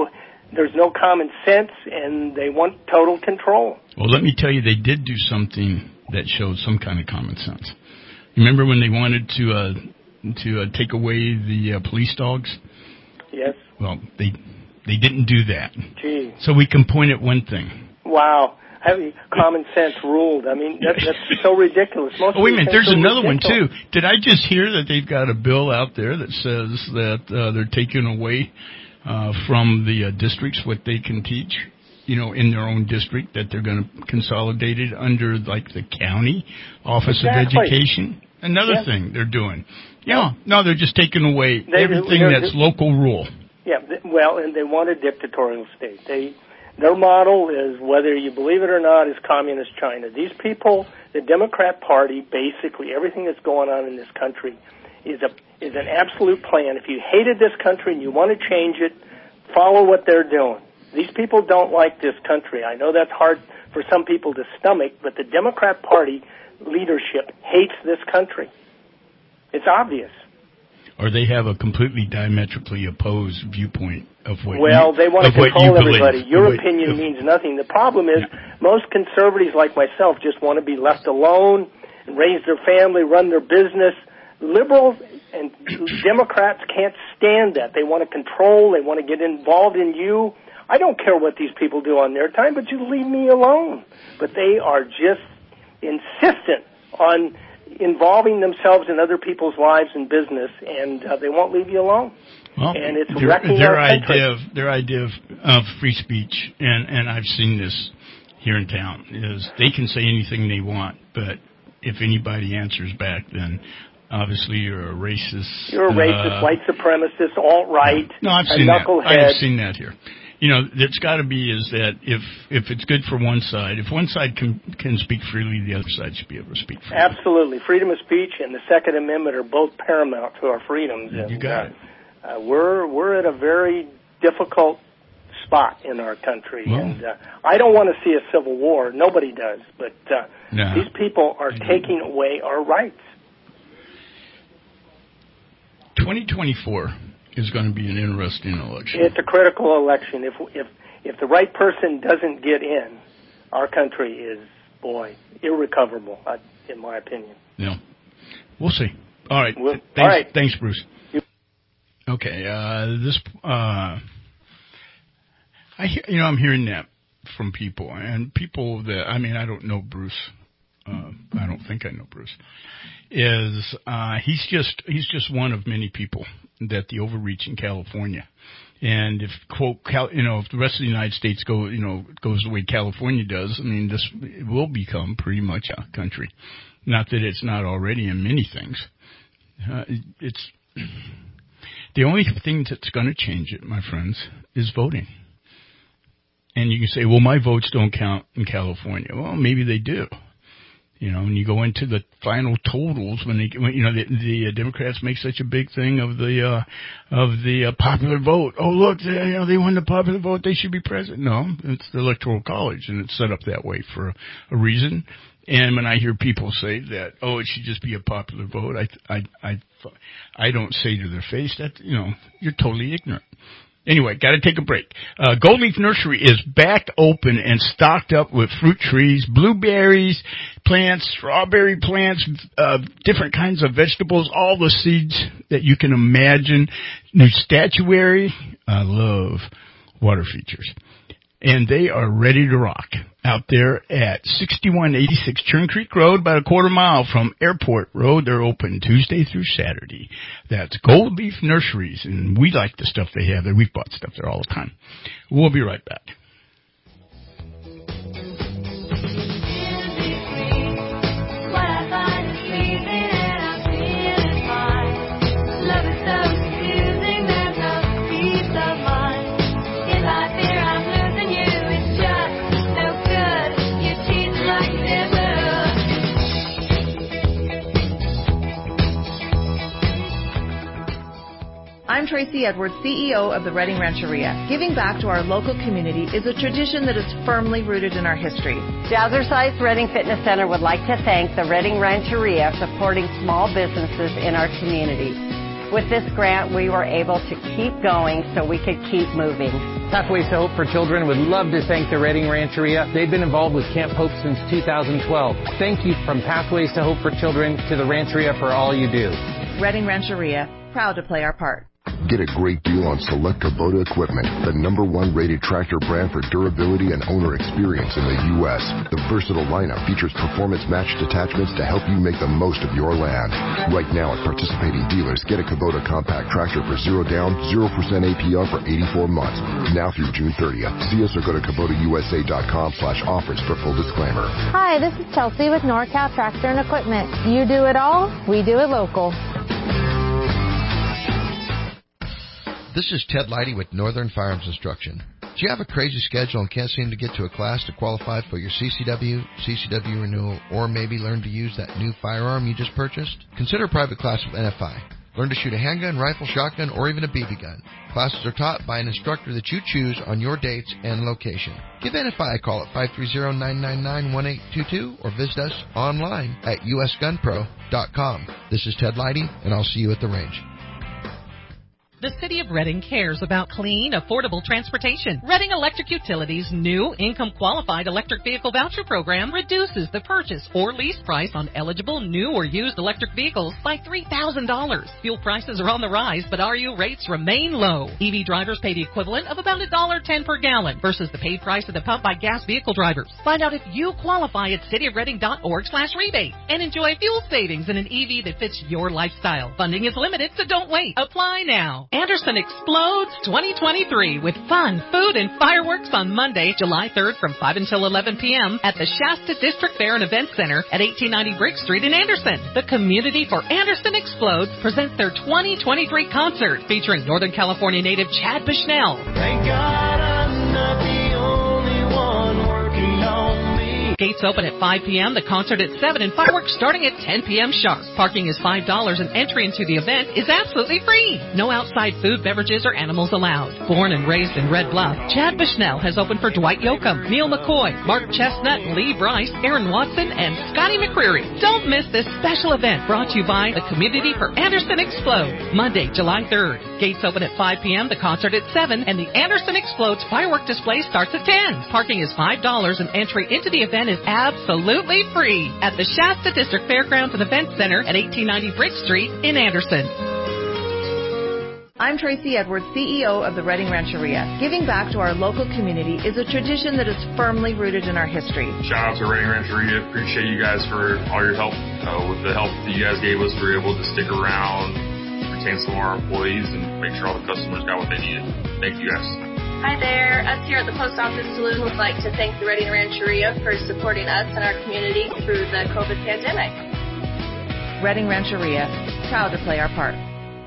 there's no common sense, and they want total control. Well, let me tell you, they did do something that showed some kind of common sense. Remember when they wanted to uh, to uh, take away the uh, police dogs? Yes. Well, they they didn't do that. Gee. So we can point at one thing. Wow. Having common sense ruled. I mean, that, that's so ridiculous. Most oh, wait a minute. There's so another ridiculous. one, too. Did I just hear that they've got a bill out there that says that uh, they're taking away uh, from the uh, districts what they can teach, you know, in their own district, that they're going to consolidate it under, like, the county Office Exactly. of Education? Another Yeah. thing they're doing. Yeah. No, they're just taking away They- everything they're- that's local rule. Yeah, th- well, and they want a dictatorial state. They, their model is, whether you believe it or not, is communist China. These people, the Democrat Party, basically everything that's going on in this country is a is an absolute plan. If you hated this country and you want to change it, follow what they're doing. These people don't like this country. I know that's hard for some people to stomach, but the Democrat Party leadership hates this country. It's obvious. Or they have a completely diametrically opposed viewpoint of what Well, you, they want to of what control you everybody. believe. Your Of what- opinion of- means nothing. The problem is most conservatives like myself just want to be left alone, raise their family, run their business. Liberals and Democrats can't stand that. They want to control. They want to get involved in you. I don't care what these people do on their time, but you leave me alone. But they are just insistent on involving themselves in other people's lives and business, and uh, they won't leave you alone. Well, and it's their, wrecking their our country. idea of their idea of, of free speech, and and I've seen this here in town, is they can say anything they want, but if anybody answers back, then obviously you're a racist. You're a racist, uh, white supremacist, alt-right, No, I've a seen that. knucklehead. I have seen that here. You know, it's got to be is that if if it's good for one side, if one side can can speak freely, the other side should be able to speak freely. Absolutely. Freedom of speech and the Second Amendment are both paramount to our freedoms. You and, got uh, it. Uh, we're we're at a very difficult spot in our country, Well, and uh, I don't want to see a civil war. Nobody does, but uh, No. these people are taking away our rights. twenty twenty-four is going to be an interesting election. It's a critical election. If if if the right person doesn't get in, our country is, boy, irrecoverable, uh, in my opinion. Yeah. We'll see. All right. We'll, thanks, all right. Thanks, Bruce. Okay. Uh, this, uh, I, hear- you know, I'm hearing that from people, and people that, I mean, I don't know Bruce. Uh, I don't think I know Bruce. Is uh, he's just he's just one of many people that the overreach in California, and if quote Cal, you know if the rest of the United States go you know goes the way California does, I mean this it will become pretty much a country. Not that it's not already in many things. Uh, it, it's the only thing that's going to change it, my friends, is voting. And you can say, well, my votes don't count in California. Well, maybe they do. You know, when you go into the final totals, when they, when, you know, the, the Democrats make such a big thing of the uh, of the uh, popular vote. Oh, look, they, you know, they won the popular vote. They should be president. No, it's the Electoral College, and it's set up that way for a, a reason. And when I hear people say that, oh, it should just be a popular vote, I, I, I, I don't say to their face that, you know, you're totally ignorant. Anyway, got to take a break. Uh, Gold Leaf Nursery is back open and stocked up with fruit trees, blueberries, plants, strawberry plants, uh, different kinds of vegetables, all the seeds that you can imagine. New statuary. I love water features. And they are ready to rock out there at sixty-one eighty-six Churn Creek Road, about a quarter mile from Airport Road. They're open Tuesday through Saturday. That's Gold Leaf Nurseries, and we like the stuff they have there. We've bought stuff there all the time. We'll be right back. I'm Tracy Edwards, C E O of the Redding Rancheria. Giving back to our local community is a tradition that is firmly rooted in our history. Jazzercise Redding Fitness Center would like to thank the Redding Rancheria for supporting small businesses in our community. With this grant, we were able to keep going so we could keep moving. Pathways to Hope for Children would love to thank the Redding Rancheria. They've been involved with Camp Hope since two thousand twelve. Thank you from Pathways to Hope for Children to the Rancheria for all you do. Redding Rancheria, proud to play our part. Get a great deal on select Kubota equipment, the number one rated tractor brand for durability and owner experience in the U S The versatile lineup features performance-matched attachments to help you make the most of your land. Right now at participating dealers, get a Kubota compact tractor for zero down, zero percent A P R for eighty-four months. Now through June thirtieth. See us or go to Kubota U S A dot com slash offers for full disclaimer. Hi, this is Chelsea with NorCal Tractor and Equipment. You do it all, we do it local. This is Ted Leidy with Northern Firearms Instruction. Do you have a crazy schedule and can't seem to get to a class to qualify for your C C W, C C W renewal, or maybe learn to use that new firearm you just purchased? Consider a private class with N F I. Learn to shoot a handgun, rifle, shotgun, or even a B B gun. Classes are taught by an instructor that you choose on your dates and location. Give N F I a call at five three zero, nine nine nine, one eight two two or visit us online at U S gun pro dot com. This is Ted Leidy, and I'll see you at the range. The City of Redding cares about clean, affordable transportation. Redding Electric Utilities' new income-qualified electric vehicle voucher program reduces the purchase or lease price on eligible new or used electric vehicles by three thousand dollars. Fuel prices are on the rise, but R U rates remain low. E V drivers pay the equivalent of about one dollar ten per gallon versus the paid price at the pump by gas vehicle drivers. Find out if you qualify at city of redding dot org slash rebate and enjoy fuel savings in an E V that fits your lifestyle. Funding is limited, so don't wait. Apply now. Anderson Explodes twenty twenty-three with fun, food, and fireworks on Monday, July third from five until eleven p.m. at the Shasta District Fair and Event Center at eighteen ninety Brick Street in Anderson. The Community for Anderson Explodes presents their twenty twenty-three concert featuring Northern California native Chad Bushnell. Thank God I'm not the only one working on me. Gates open at five p.m., the concert at seven, and fireworks starting at ten p.m. sharp. Parking is five dollars, and entry into the event is absolutely free. No outside food, beverages, or animals allowed. Born and raised in Red Bluff, Chad Bushnell has opened for Dwight Yoakam, Neil McCoy, Mark Chestnut, Lee Bryce, Aaron Watson, and Scotty McCreery. Don't miss this special event brought to you by the Community for Anderson Explodes. Monday, July third. Gates open at five p.m., the concert at seven, and the Anderson Explodes firework display starts at ten. Parking is five dollars, and entry into the event is absolutely free at the Shasta District Fairgrounds and Event Center at eighteen ninety Brick Street in Anderson. I'm Tracy Edwards, C E O of the Redding Rancheria. Giving back to our local community is a tradition that is firmly rooted in our history. Shout out to Redding Rancheria. Appreciate you guys for all your help. Uh, with the help that you guys gave us, we were able to stick around, retain some of our employees, and make sure all the customers got what they needed. Thank you guys. Hi there. Us here at the Post Office Saloon would like to thank the Redding Rancheria for supporting us and our community through the COVID pandemic. Redding Rancheria, proud to play our part.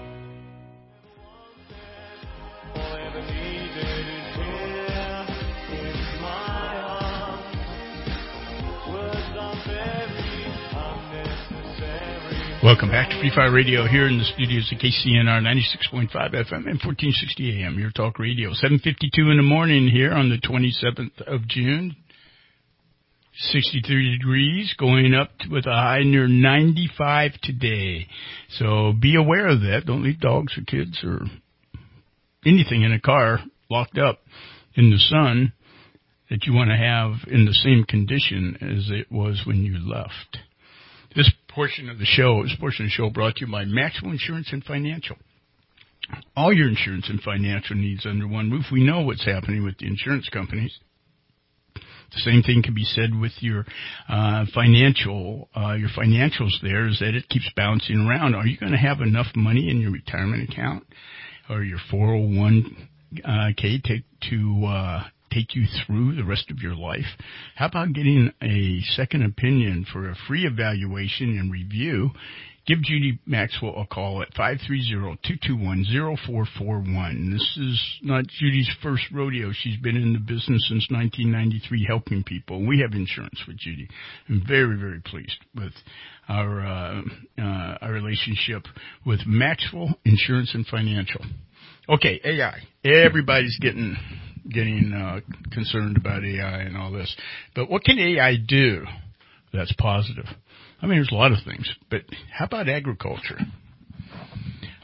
Welcome back to Free Fire Radio here in the studios of K C N R ninety-six point five F M and fourteen sixty A M, your talk radio. seven fifty-two in the morning here on the twenty-seventh of June. sixty-three degrees, going up to, with a high near ninety-five today. So be aware of that. Don't leave dogs or kids or anything in a car locked up in the sun that you want to have in the same condition as it was when you left. This portion of the show, this portion of the show brought to you by Maxwell Insurance and Financial. All your insurance and financial needs under one roof. We know what's happening with the insurance companies. The same thing can be said with your uh, financial, uh, your financials there, is that it keeps bouncing around. Are you going to have enough money in your retirement account or your four oh one k take to uh take you through the rest of your life? How about getting a second opinion for a free evaluation and review? Give Judy Maxwell a call at five three zero, two two one, zero four four one. This is not Judy's first rodeo. She's been in the business since nineteen ninety-three helping people. We have insurance with Judy. I'm very, very pleased with our, uh, uh, our relationship with Maxwell Insurance and Financial. Okay, A I. Everybody's getting... getting uh, concerned about A I and all this. But what can A I do that's positive? I mean, there's a lot of things, but how about agriculture?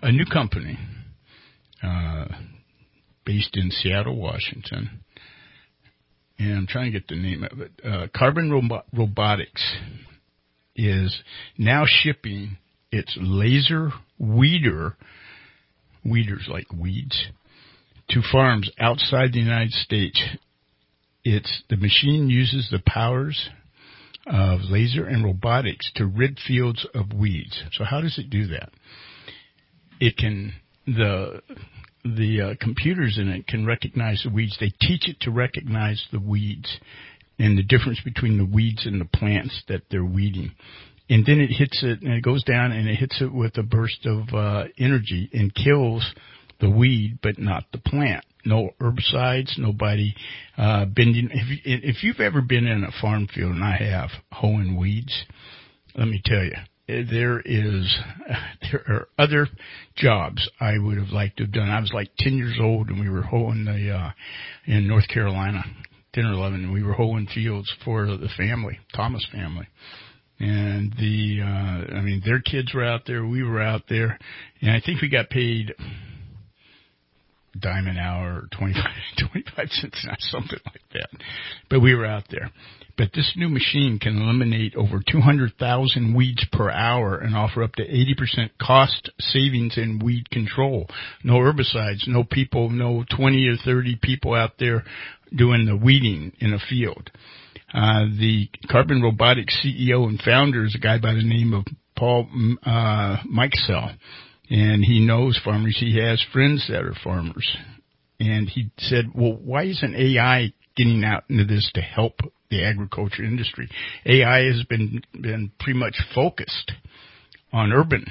a new company uh, based in Seattle, Washington. And I'm trying to get the name of it. Uh, Carbon Robo- Robotics is now shipping its laser weeder, weeders like weeds, to farms outside the United States. It's the machine uses the powers of laser and robotics to rid fields of weeds. So how does it do that? It can the the uh, computers in it can recognize the weeds. They teach it to recognize the weeds and the difference between the weeds and the plants that they're weeding. And then it hits it, and it goes down, and it hits it with a burst of uh, energy and kills the weed, but not the plant. No herbicides, nobody uh, bending. If, you, if you've ever been in a farm field, and I have, hoeing weeds, let me tell you, there is, there are other jobs I would have liked to have done. I was like ten years old, and we were hoeing the, uh, in North Carolina, ten or eleven, and we were hoeing fields for the family, Thomas family. And the, uh, I mean, their kids were out there, we were out there, and I think we got paid a dime an hour, or twenty-five, twenty-five cents an hour, something like that. But we were out there. But this new machine can eliminate over two hundred thousand weeds per hour and offer up to eighty percent cost savings in weed control. No herbicides, no people, no twenty or thirty people out there doing the weeding in a field. Uh, the Carbon Robotics C E O and founder is a guy by the name of Paul uh, Mikesell, and he knows farmers. He has friends that are farmers. And he said, well, why isn't A I getting out into this to help the agriculture industry? A I has been been pretty much focused on urban,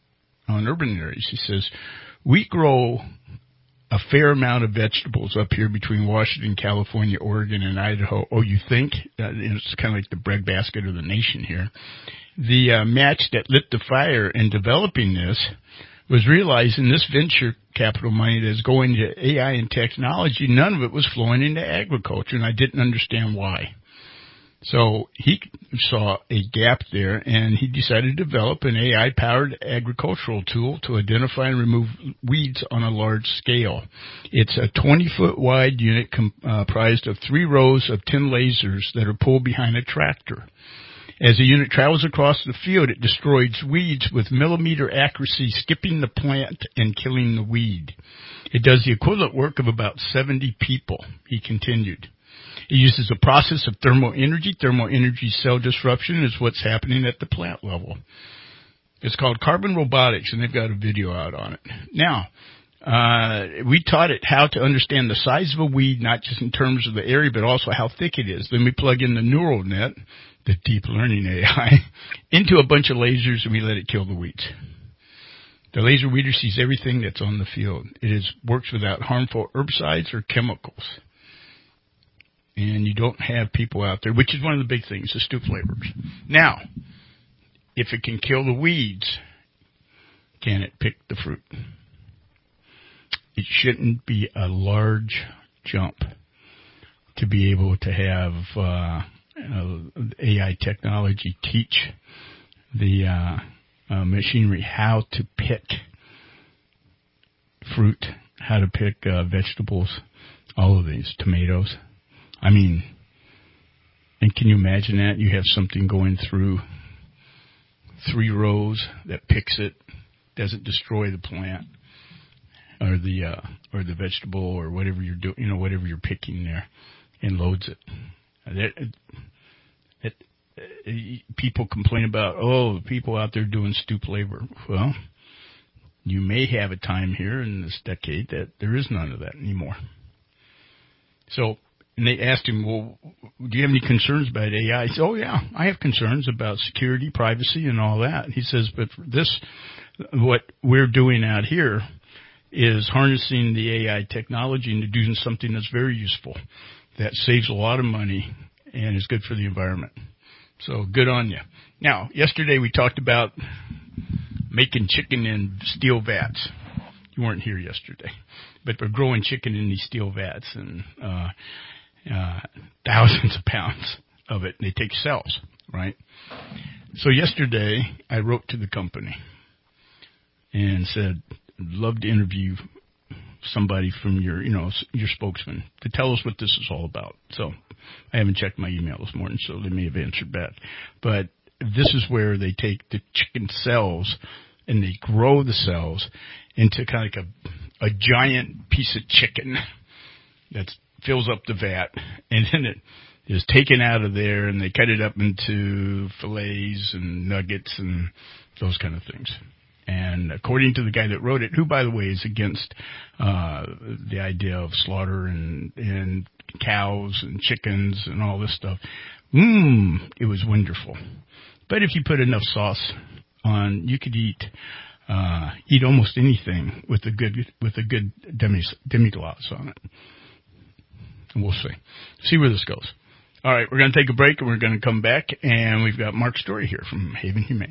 on urban areas. He says, we grow a fair amount of vegetables up here between Washington, California, Oregon, and Idaho. Oh, you think? Uh, it's kind of like the breadbasket of the nation here. The uh, match that lit the fire in developing this was realizing this venture capital money that's going to A I and technology, none of it was flowing into agriculture, and I didn't understand why. So he saw a gap there, and he decided to develop an A I-powered agricultural tool to identify and remove weeds on a large scale. It's a twenty-foot wide unit comprised of three rows of ten lasers that are pulled behind a tractor. As the unit travels across the field, it destroys weeds with millimeter accuracy, skipping the plant and killing the weed. It does the equivalent work of about seventy people, he continued. It uses a process of thermal energy. Thermal energy cell disruption is what's happening at the plant level. It's called Carbon Robotics, and they've got a video out on it. Now, uh, we taught it how to understand the size of a weed, not just in terms of the area, but also how thick it is. Then we plug in the neural net, the deep learning A I, into a bunch of lasers, and we let it kill the weeds. The laser weeder sees everything that's on the field. It is, works without harmful herbicides or chemicals. And you don't have people out there, which is one of the big things, the stoop laborers. Now, if it can kill the weeds, can it pick the fruit? It shouldn't be a large jump to be able to have uh, uh, A I technology teach the uh, uh, machinery how to pick fruit, how to pick uh, vegetables, all of these, tomatoes. I mean, and can you imagine that? You have something going through three rows that picks it, doesn't destroy the plant or the uh, or the vegetable or whatever you're doing, you know, whatever you're picking there, and loads it. That, that, uh, people complain about, oh, people out there doing stoop labor. Well, you may have a time here in this decade that there is none of that anymore. So. And they asked him, well, do you have any concerns about A I? He said, oh, yeah, I have concerns about security, privacy, and all that. He says, but for this, what we're doing out here is harnessing the A I technology into doing something that's very useful, that saves a lot of money and is good for the environment. So good on you. Now, yesterday we talked about making chicken in steel vats. You weren't here yesterday, but we're growing chicken in these steel vats, and uh Uh, thousands of pounds of it. They take cells, right? So yesterday, I wrote to the company. and said, love to interview somebody from your, you know, your spokesman to tell us what this is all about. So I haven't checked my email this morning, so they may have answered back. But this is where they take the chicken cells and they grow the cells into kind of like a, a giant piece of chicken that fills up the vat, and then it is taken out of there, and they cut it up into fillets and nuggets and those kind of things. And according to the guy that wrote it, who, by the way, is against uh the idea of slaughter and, and cows and chickens and all this stuff, mmm, it was wonderful. But if you put enough sauce on, you could eat uh eat almost anything with a good with a good demi demi-glace on it. And we'll see. See where this goes. All right, we're going to take a break, and we're going to come back, and we've got Mark Story here from Haven Humane.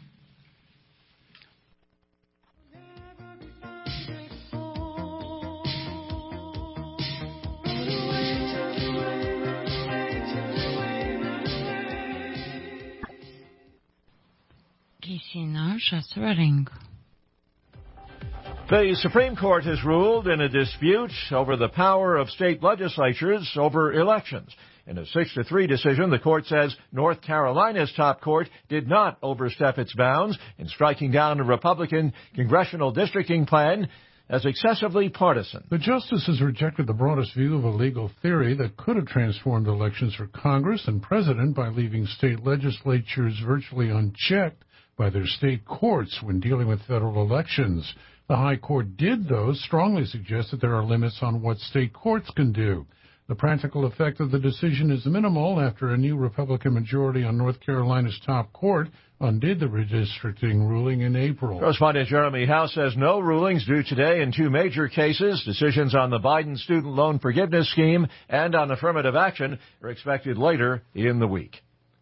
The Supreme Court has ruled in a dispute over the power of state legislatures over elections. In a six to three decision, the court says North Carolina's top court did not overstep its bounds in striking down a Republican congressional districting plan as excessively partisan. The justices rejected the broadest view of a legal theory that could have transformed elections for Congress and President by leaving state legislatures virtually unchecked by their state courts when dealing with federal elections. The High Court did, though, strongly suggest that there are limits on what state courts can do. The practical effect of the decision is minimal after a new Republican majority on North Carolina's top court undid the redistricting ruling in April. Correspondent Jeremy House says no rulings due today in two major cases. Decisions on the Biden student loan forgiveness scheme and on affirmative action are expected later in the week.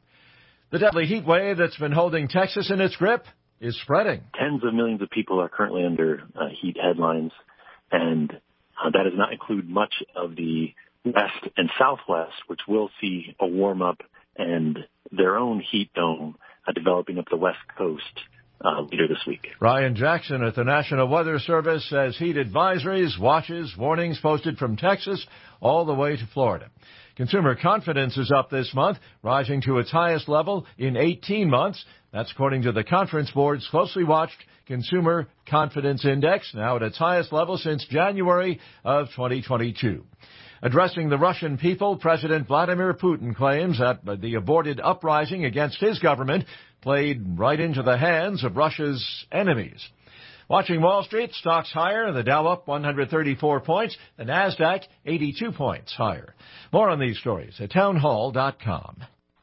The deadly heat wave that's been holding Texas in its grip is spreading. Tens of millions of people are currently under uh, heat headlines, and uh, that does not include much of the west and southwest, which will see a warm-up and their own heat dome uh, developing up the west coast uh, later this week. Ryan Jackson at the National Weather Service says heat advisories, watches, warnings posted from Texas all the way to Florida. Consumer confidence is up this month, rising to its highest level in eighteen months. That's according to the Conference Board's closely watched Consumer Confidence Index, now at its highest level since January of twenty twenty-two. Addressing the Russian people, President Vladimir Putin claims that the aborted uprising against his government played right into the hands of Russia's enemies. Watching Wall Street, stocks higher, the Dow up one hundred thirty-four points, the Nasdaq eighty-two points higher. More on these stories at townhall dot com.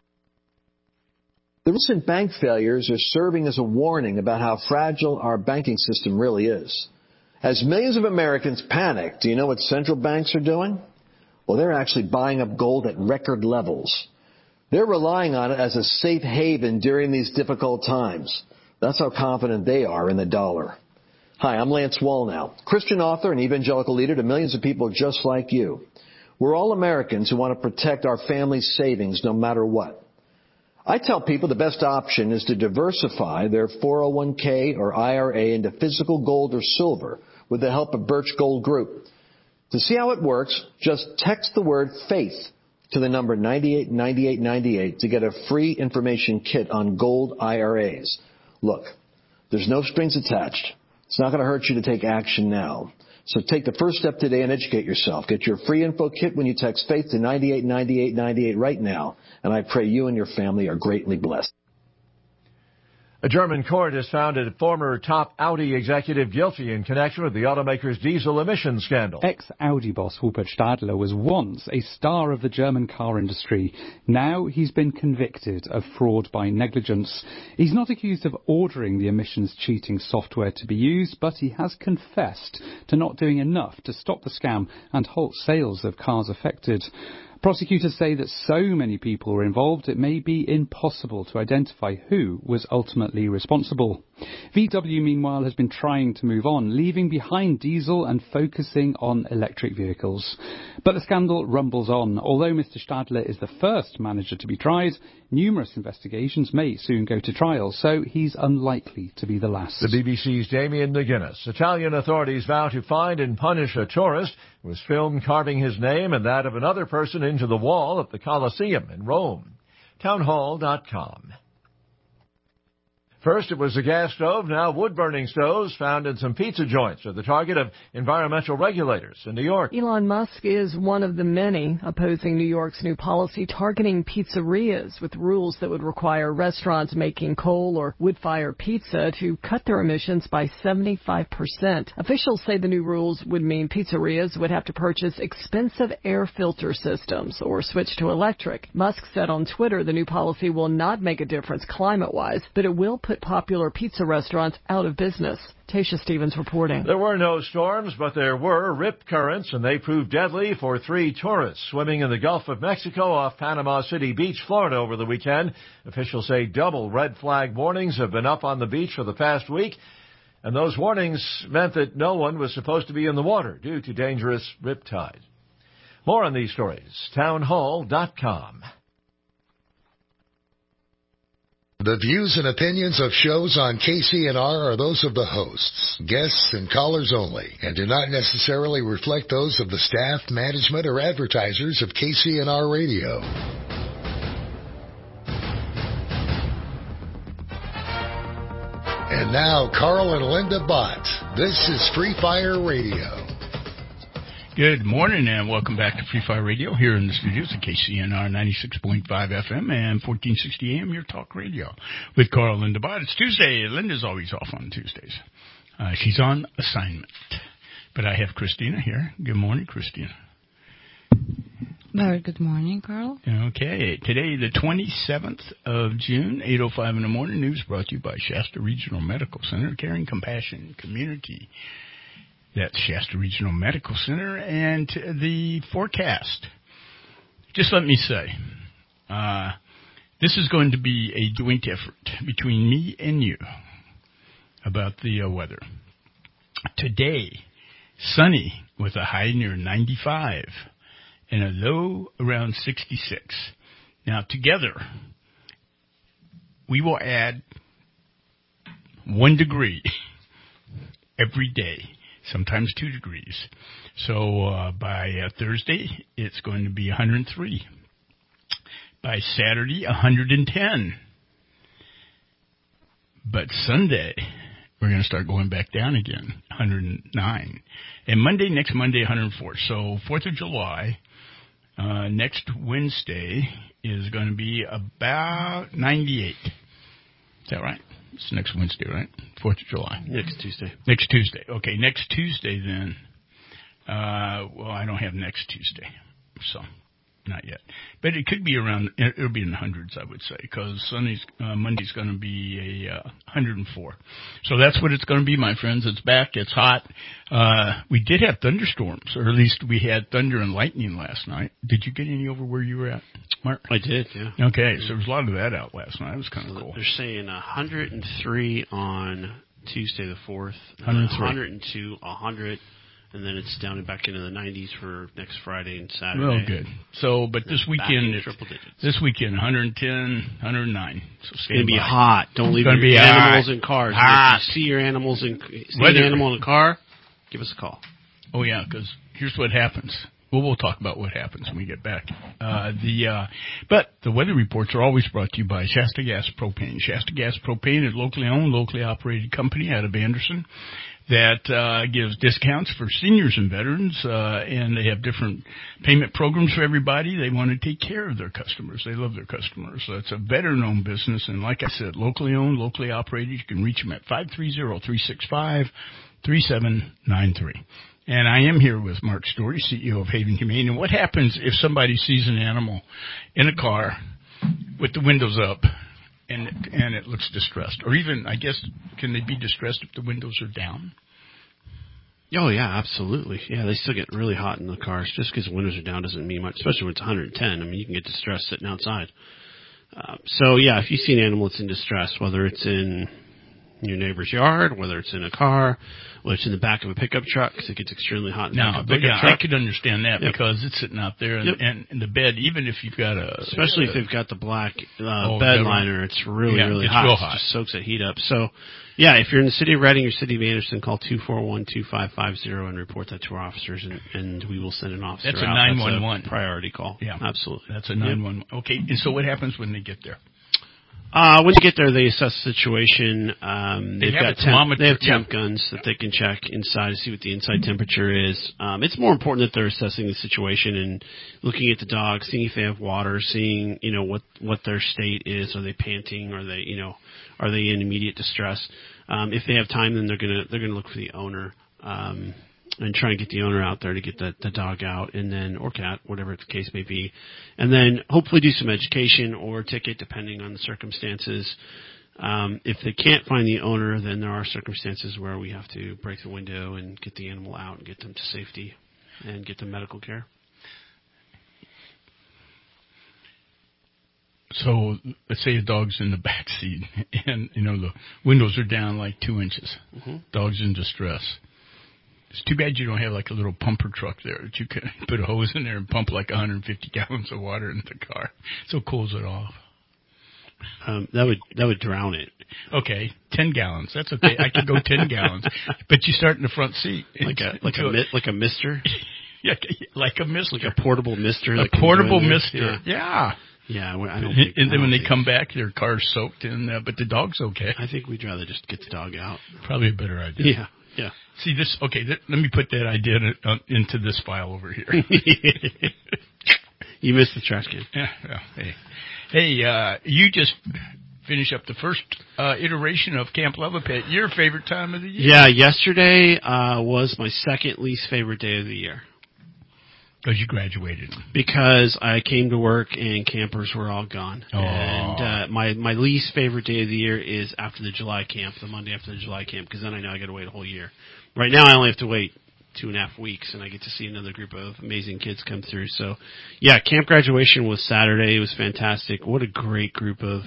The recent bank failures are serving as a warning about how fragile our banking system really is. As millions of Americans panic, do you know what central banks are doing? Well, they're actually buying up gold at record levels. They're relying on it as a safe haven during these difficult times. That's how confident they are in the dollar. Hi, I'm Lance Wallnau, Christian author and evangelical leader to millions of people just like you. We're all Americans who want to protect our family's savings no matter what. I tell people the best option is to diversify their four oh one k or I R A into physical gold or silver with the help of Birch Gold Group. To see how it works, just text the word FAITH to the number ninety-eight ninety-eight ninety-eight to get a free information kit on gold I R As. Look, there's no strings attached. It's not going to hurt you to take action now. So take the first step today and educate yourself. Get your free info kit when you text FAITH to ninety-eight ninety-eight ninety-eight right now. And I pray you and your family are greatly blessed. A German court has found a former top Audi executive guilty in connection with the automaker's diesel emissions scandal. Ex-Audi boss Rupert Stadler was once a star of the German car industry. Now he's been convicted of fraud by negligence. He's not accused of ordering the emissions cheating software to be used, but he has confessed to not doing enough to stop the scam and halt sales of cars affected. Prosecutors say that so many people were involved it may be impossible to identify who was ultimately responsible. V W, meanwhile, has been trying to move on, leaving behind diesel and focusing on electric vehicles. But the scandal rumbles on. Although Mister Stadler is the first manager to be tried, numerous investigations may soon go to trial, so he's unlikely to be the last. The B B C's Damien McGuinness. Italian authorities vow to find and punish a tourist who was filmed carving his name and that of another person into the wall at the Colosseum in Rome. townhall dot com. First, it was a gas stove. Now wood-burning stoves found in some pizza joints are the target of environmental regulators in New York. Elon Musk is one of the many opposing New York's new policy targeting pizzerias with rules that would require restaurants making coal or wood-fired pizza to cut their emissions by seventy-five percent. Officials say the new rules would mean pizzerias would have to purchase expensive air filter systems or switch to electric. Musk said on Twitter the new policy will not make a difference climate-wise, but it will put popular pizza restaurants out of business. Tasha Stevens reporting. There were no storms, but there were rip currents, and they proved deadly for three tourists swimming in the Gulf of Mexico off Panama City Beach, Florida over the weekend. Officials say double red flag warnings have been up on the beach for the past week, and those warnings meant that no one was supposed to be in the water due to dangerous rip tide. More on these stories. townhall dot com. The views and opinions of shows on K C N R are those of the hosts, guests, and callers only, and do not necessarily reflect those of the staff, management, or advertisers of K C N R Radio. And now, Carl and Linda Bott. This is Free Fire Radio. Good morning and welcome back to Free Fire Radio here in the studios at K C N R ninety-six point five F M and fourteen sixty A M, your talk radio with Carl and Linda Bott. It's Tuesday. Linda's always off on Tuesdays. Uh, she's on assignment. But I have Christina here. Good morning, Christina. Very good morning, Carl. Okay. Today, the twenty-seventh of June, eight oh five in the morning. News brought to you by Shasta Regional Medical Center, caring compassion, community. That's Shasta Regional Medical Center. And the forecast. Just let me say, uh, this is going to be a joint effort between me and you about the uh, weather. Today, sunny with a high near ninety-five and a low around sixty-six. Now, together, we will add one degree every day. Sometimes two degrees. So uh, by uh, Thursday, it's going to be one hundred three. By Saturday, one hundred ten. But Sunday, we're going to start going back down again, one hundred nine. And Monday, next Monday, one hundred four. So fourth of July, uh, next Wednesday, is going to be about ninety-eight. Is that right? It's next Wednesday, right? fourth of July. Next Tuesday. Next Tuesday. Okay, next Tuesday then. Uh, well, I don't have next Tuesday, so not yet. But it could be around, it'll be in the hundreds, I would say, because Sunday's, uh, Monday's going to be a uh, one hundred four. So that's what it's going to be, my friends. It's back. It's hot. Uh, we did have thunderstorms, or at least we had thunder and lightning last night. Did you get any over where you were at, Mark? I did, yeah. Okay, so there was a lot of that out last night. It was kind of so cool. They're saying one hundred three on Tuesday the fourth, one hundred three. one hundred two, one hundred, and then it's down and back into the nineties for next Friday and Saturday. Well, good. So, but this weekend, it, triple digits. This weekend, one hundred ten, one hundred nine. So it's going to be hot. Don't leave your your animals hot. in cars. Hot. If you see your animals in, see Weather. an animal in a car, give us a call. Oh yeah, because here's what happens. Well, we'll talk about what happens when we get back. Uh, the uh, but the weather reports are always brought to you by Shasta Gas Propane. Shasta Gas Propane is a locally owned, locally operated company out of Anderson that uh, gives discounts for seniors and veterans, uh, and they have different payment programs for everybody. They want to take care of their customers. They love their customers. So it's a veteran-owned business, and like I said, locally owned, locally operated. You can reach them at five three zero, three six five, three seven nine three. And I am here with Mark Story, C E O of Haven Humane. And what happens if somebody sees an animal in a car with the windows up and and it looks distressed? Or even, I guess, can they be distressed if the windows are down? Oh, yeah, absolutely. Yeah, they still get really hot in the cars. Just because windows are down doesn't mean much, especially when it's one hundred ten. I mean, you can get distressed sitting outside. Uh, so, yeah, if you see an animal that's in distress, whether it's in your neighbor's yard, whether it's in a car, whether it's in the back of a pickup truck, because it gets extremely hot in the No, back of a but pickup yeah, truck. I could understand that Yep. because it's sitting out there and, Yep. and, and the bed, even if you've got a... Especially uh, if they've got the black uh, oh, bed they're- liner, it's really, yeah, really it's hot. real It hot. just soaks that heat up. So, yeah, if you're in the city of Reading or city of Anderson, call two four one, two five five zero and report that to our officers, and, and we will send an officer That's a out. nine one one. That's a priority call. Yeah. Absolutely. That's a nine one one. Okay, and so what happens when they get there? Uh, when you get there, they assess the situation. Um, They they've have got a temp, thermometer, they have yeah. temp guns that they can check inside to see what the inside temperature is. Um, it's more important that they're assessing the situation and looking at the dog, seeing if they have water, seeing, you know, what, what their state is. Are they panting? Are they, you know, are they in immediate distress? Um, if they have time, then they're gonna, they're gonna look for the owner, um, and try and get the owner out there to get the, the dog out, and then, or cat, whatever the case may be. And then hopefully do some education or ticket, depending on the circumstances. Um, if they can't find the owner, then there are circumstances where we have to break the window and get the animal out and get them to safety and get them medical care. So let's say a dog's in the back seat and, you know, the windows are down like two inches. Mm-hmm. Dog's in distress. It's too bad you don't have like a little pumper truck there that you can put a hose in there and pump like one hundred fifty gallons of water into the car. So it cools it off. Um, that would that would drown it. Okay, ten gallons. That's okay. I could go ten gallons, but you start in the front seat, Like a like a mi- like a mister, yeah, like a mister, like a portable mister, a that can portable go in there. mister. Yeah. Yeah, I don't And, think, and I then when don't they think- come back, their car's soaked, and uh, but the dog's okay. I think we'd rather just get the dog out. Probably a better idea. Yeah, yeah. See this? Okay, th- let me put that idea in, uh, into this file over here. You missed the trash can. Yeah. Well, hey, hey, uh, you just finished up the first uh, iteration of Camp Love a Pet. Your favorite time of the year? Yeah, yesterday uh, was my second least favorite day of the year. Because you graduated. Because I came to work and campers were all gone. Oh. And uh, my my least favorite day of the year is after the July camp, the Monday after the July camp, because then I know I got to wait a whole year. Right now I only have to wait two and a half weeks, and I get to see another group of amazing kids come through. So, yeah, camp graduation was Saturday. It was fantastic. What a great group of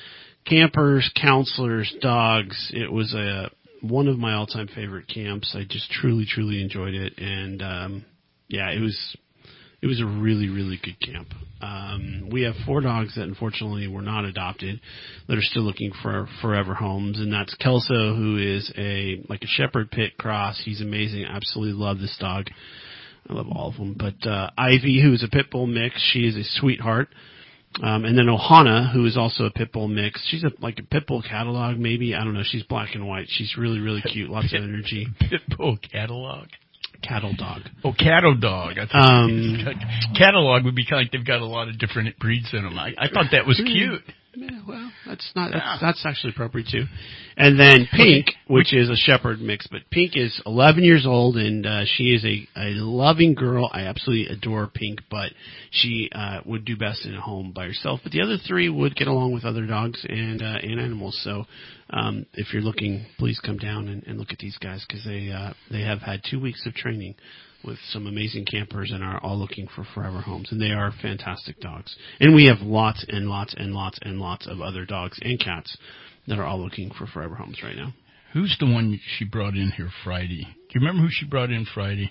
campers, counselors, dogs. It was a one of my all-time favorite camps. I just truly, truly enjoyed it, and um, yeah, it was. It was a really, really good camp. Um, we have four dogs that unfortunately were not adopted that are still looking for forever homes, and that's Kelso, who is a like a shepherd pit cross. He's amazing. I absolutely love this dog. I love all of them. But uh, Ivy, who is a pit bull mix, she is a sweetheart. Um, and then Ohana, who is also a pit bull mix. She's a, like a pit bull catalog, maybe. I don't know. She's black and white. She's really, really cute. Lots of energy. Pit bull catalog. Cattle dog. Oh, cattle dog. I thought Um, catalog would be kind of like they've got a lot of different breeds in them. I, I thought that was cute. Yeah, well, that's not that's, that's actually appropriate too. And then Pink, which is a shepherd mix, but Pink is eleven years old and uh, she is a, a loving girl. I absolutely adore Pink, but she uh, would do best in a home by herself. But the other three would get along with other dogs and uh, and animals. So um, if you're looking, please come down and, and look at these guys because they uh, they have had two weeks of training with some amazing campers and are all looking for forever homes. And they are fantastic dogs. And we have lots and lots and lots and lots of other dogs and cats that are all looking for forever homes right now. Who's the one she brought in here Friday? Do you remember who she brought in Friday?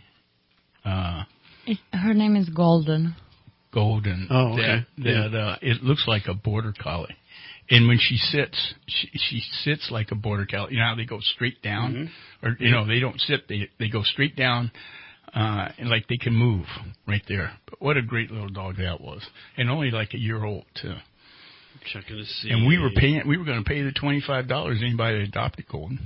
Uh, Her name is Golden. Golden. Oh, okay. That, that Yeah. uh, it looks like a border collie. And when she sits, she, she sits like a border collie. You know how they go straight down? Mm-hmm. Or, you know, they don't sit, they they go straight down. Uh, and like they can move right there. But what a great little dog that was. And only like a year old, too. Checking to see. And we were paying, we were going to pay the twenty-five dollars anybody that adopted Golden.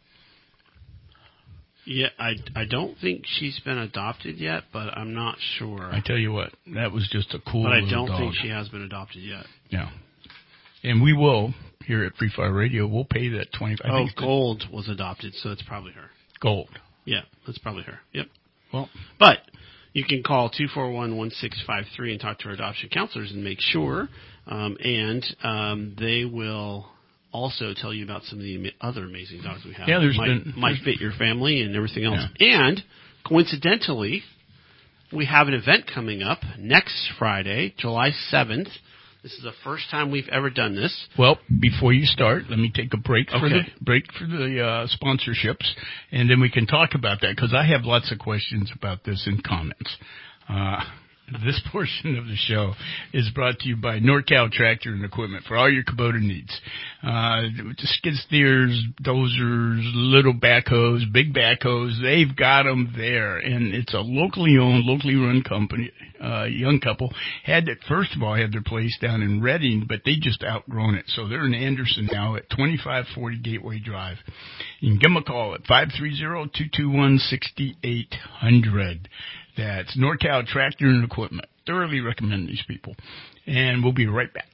Yeah, I, I don't think she's been adopted yet, but I'm not sure. I tell you what, that was just a cool But I little don't dog. think she has been adopted yet. Yeah. And we will, here at Free Fire Radio, we'll pay that twenty-five dollars. Oh, I think it's Gold was adopted, so it's probably her. Gold. Yeah, that's probably her. Yep. Well, but you can call two four one, one six five three and talk to our adoption counselors and make sure. Um, and um, they will also tell you about some of the ama- other amazing dogs we have. Yeah, there's might, been might there's, fit your family and everything else. Yeah. And coincidentally, we have an event coming up next Friday, July seventh. This is the first time we've ever done this. Well, before you start, let me take a break for Okay. the break for the uh, sponsorships, and then we can talk about that because I have lots of questions about this and comments. Uh, this portion of the show is brought to you by NorCal Tractor and Equipment for all your Kubota needs. Uh, skid steers, dozers, little backhoes, big backhoes, they've got them there. And it's a locally owned, locally run company. Uh, young couple had that, first of all, had their place down in Reading, but they just outgrown it. So they're in Anderson now at twenty-five forty Gateway Drive. You can give them a call at five three zero, two two one, six eight zero zero. That's NorCal Tractor and Equipment. Thoroughly recommend these people. And we'll be right back.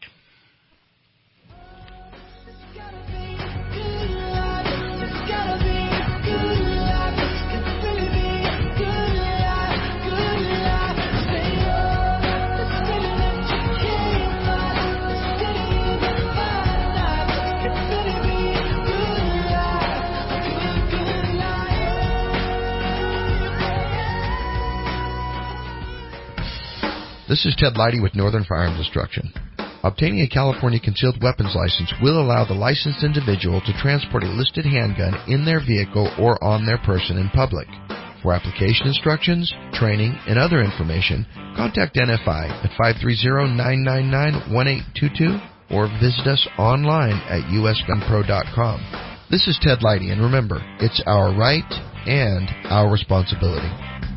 This is Ted Leidy with Northern Firearms Instruction. Obtaining a California concealed weapons license will allow the licensed individual to transport a listed handgun in their vehicle or on their person in public. For application instructions, training, and other information, contact N F I at five three zero, nine nine nine, one eight two two or visit us online at u s gun pro dot com. This is Ted Leidy, and remember, it's our right and our responsibility.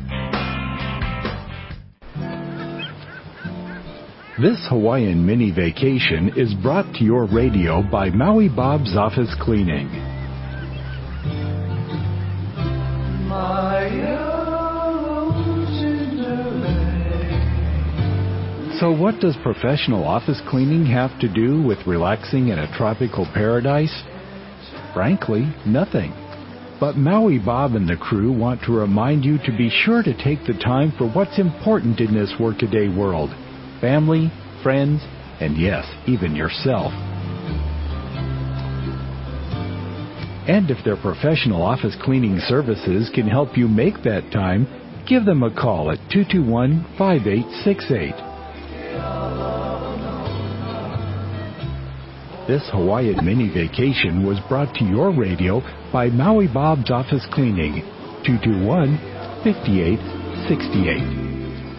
This Hawaiian mini vacation is brought to your radio by Maui Bob's Office Cleaning. So what does professional office cleaning have to do with relaxing in a tropical paradise? Frankly, nothing. But Maui Bob and the crew want to remind you to be sure to take the time for what's important in this workaday world. Family, friends, and yes, even yourself. And if their professional office cleaning services can help you make that time, give them a call at two two one, five eight six eight. This Hawaiian mini vacation was brought to your radio by Maui Bob's Office Cleaning, two two one, five eight six eight.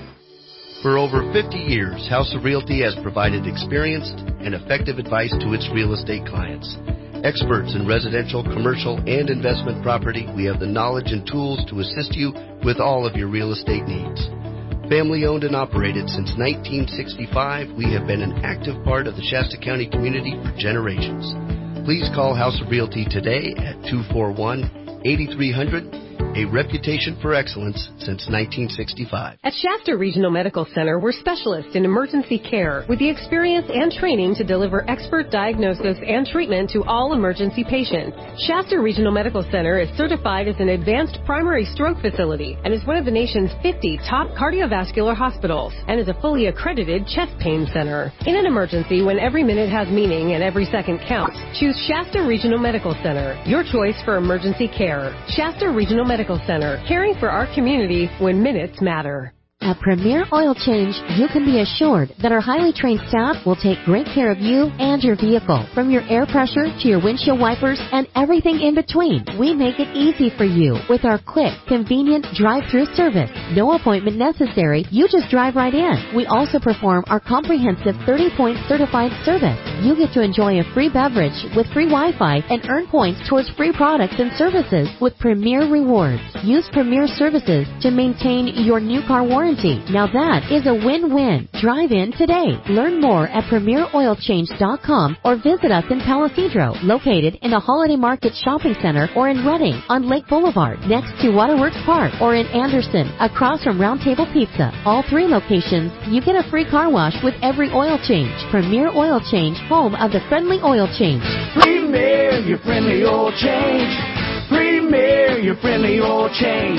For over fifty years, House of Realty has provided experienced and effective advice to its real estate clients. Experts in residential, commercial, and investment property, we have the knowledge and tools to assist you with all of your real estate needs. Family owned and operated since nineteen sixty-five, we have been an active part of the Shasta County community for generations. Please call House of Realty today at two four one, eight three zero zero. A reputation for excellence since nineteen sixty-five. At Shasta Regional Medical Center, we're specialists in emergency care with the experience and training to deliver expert diagnosis and treatment to all emergency patients. Shasta Regional Medical Center is certified as an advanced primary stroke facility and is one of the nation's fifty top cardiovascular hospitals and is a fully accredited chest pain center. In an emergency, when every minute has meaning and every second counts, choose Shasta Regional Medical Center, your choice for emergency care. Shasta Regional Medical Center, caring for our community when minutes matter. At Premier Oil Change, you can be assured that our highly trained staff will take great care of you and your vehicle. From your air pressure to your windshield wipers and everything in between, we make it easy for you with our quick, convenient drive-through service. No appointment necessary. You just drive right in. We also perform our comprehensive thirty-point certified service. You get to enjoy a free beverage with free Wi-Fi and earn points towards free products and services with Premier Rewards. Use Premier Services to maintain your new car warranty. Now that is a win-win. Drive in today. Learn more at premier oil change dot com or visit us in Palisadro, located in the Holiday Market Shopping Center, or in Reading on Lake Boulevard next to Waterworks Park, or in Anderson across from Round Table Pizza. All three locations, you get a free car wash with every oil change. Premier Oil Change, home of the friendly oil change. Premier, your friendly oil change. Premier, your friendly oil change.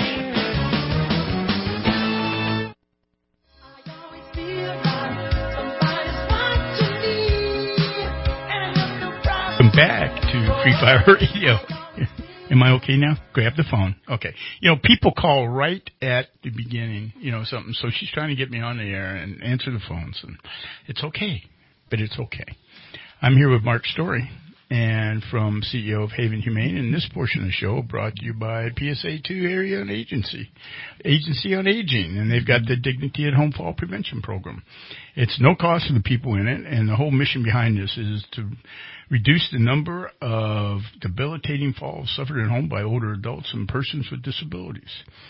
back to Free Fire Radio. Am I okay now? Grab the phone. Okay. You know, people call right at the beginning, you know, something. So she's trying to get me on the air and answer the phones. And it's okay, but it's okay. I'm here with Mark Story, and from C E O of Haven Humane, and this portion of the show brought to you by P S A two Area and Agency, Agency on Aging, and they've got the Dignity at Home Fall Prevention Program. It's no cost to the people in it, and the whole mission behind this is to reduce the number of debilitating falls suffered at home by older adults and persons with disabilities.